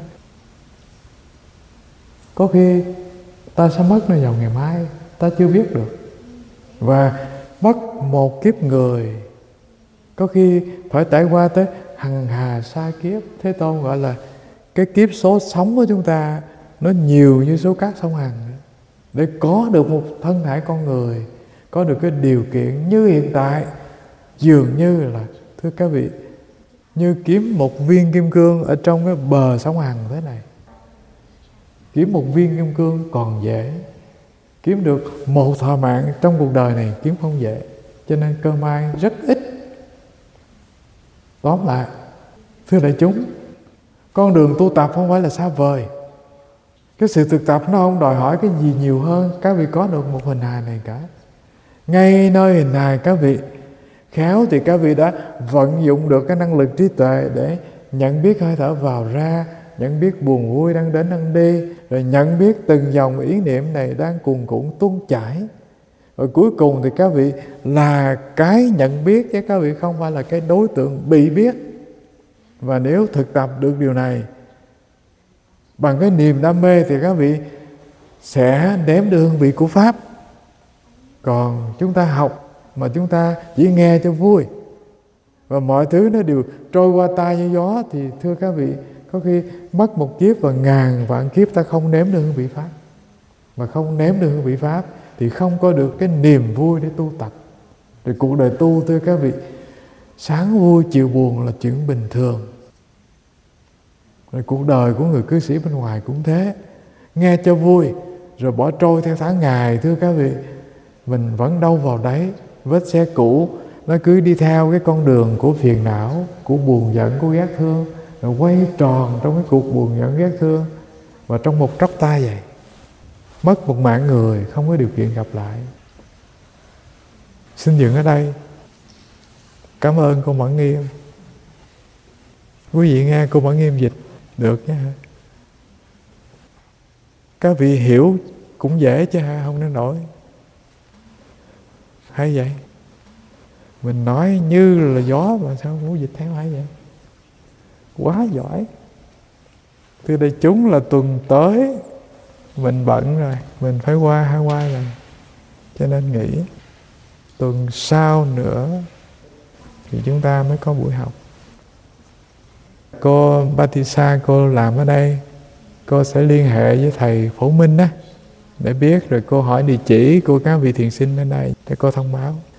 Có khi ta sẽ mất nó vào ngày mai, ta chưa biết được. Và mất một kiếp người, có khi phải trải qua tới hằng hà sa kiếp. Thế Tôn gọi là cái kiếp số sống của chúng ta nó nhiều như số cát sông Hằng, để có được một thân thể con người, có được cái điều kiện như hiện tại, dường như là thưa các vị, như kiếm một viên kim cương ở trong cái bờ sông Hằng thế này. Kiếm một viên kim cương còn dễ, kiếm được một thọ mạng trong cuộc đời này kiếm không dễ. Cho nên cơ may rất ít. Tóm lại, thưa đại chúng, con đường tu tập không phải là xa vời. Cái sự thực tập nó không đòi hỏi cái gì nhiều hơn các vị có được một hình hài này cả. Ngay nơi hình hài các vị Khéo thì các vị đã vận dụng được cái năng lực trí tuệ để nhận biết hơi thở vào ra, nhận biết buồn vui đang đến đang đi, rồi nhận biết từng dòng ý niệm này đang cuồn cuộn tuôn chảy. Rồi cuối cùng thì các vị là cái nhận biết, chứ các vị không phải là cái đối tượng bị biết. Và nếu thực tập được điều này bằng cái niềm đam mê thì các vị sẽ nếm được hương vị của Pháp. Còn chúng ta học mà chúng ta chỉ nghe cho vui và mọi thứ nó đều trôi qua tai như gió, thì thưa các vị, có khi mất một kiếp và ngàn vạn kiếp ta không nếm được hương vị Pháp. Mà không nếm được hương vị Pháp thì không có được cái niềm vui để tu tập. Rồi cuộc đời tu, thưa các vị, sáng vui chiều buồn là chuyện bình thường. Rồi cuộc đời của người cư sĩ bên ngoài cũng thế, nghe cho vui rồi bỏ trôi theo tháng ngày. Thưa các vị, mình vẫn đâu vào đấy, vết xe cũ nó cứ đi theo cái con đường của phiền não, của buồn giận, của ghét thương, rồi quay tròn trong cái cuộc buồn giận ghét thương, và trong một tróc tay vậy mất một mạng người, không có điều kiện gặp lại. Xin dừng ở đây. Cảm ơn cô Mẫn Nghiêm. Quý vị nghe cô Mẫn Nghiêm dịch được nha. Các vị hiểu cũng dễ chứ ha, không nên nổi. Hay vậy? Mình nói như là gió mà sao không dịch theo hay vậy? Quá giỏi. Từ đây chúng là tuần tới mình bận rồi, mình phải qua Hawaii rồi, cho nên nghỉ. Tuần sau nữa thì chúng ta mới có buổi học. Cô Batisa, cô làm ở đây, cô sẽ liên hệ với thầy Phổ Minh á để biết, rồi cô hỏi địa chỉ của các vị thiền sinh bên đây để cô thông báo.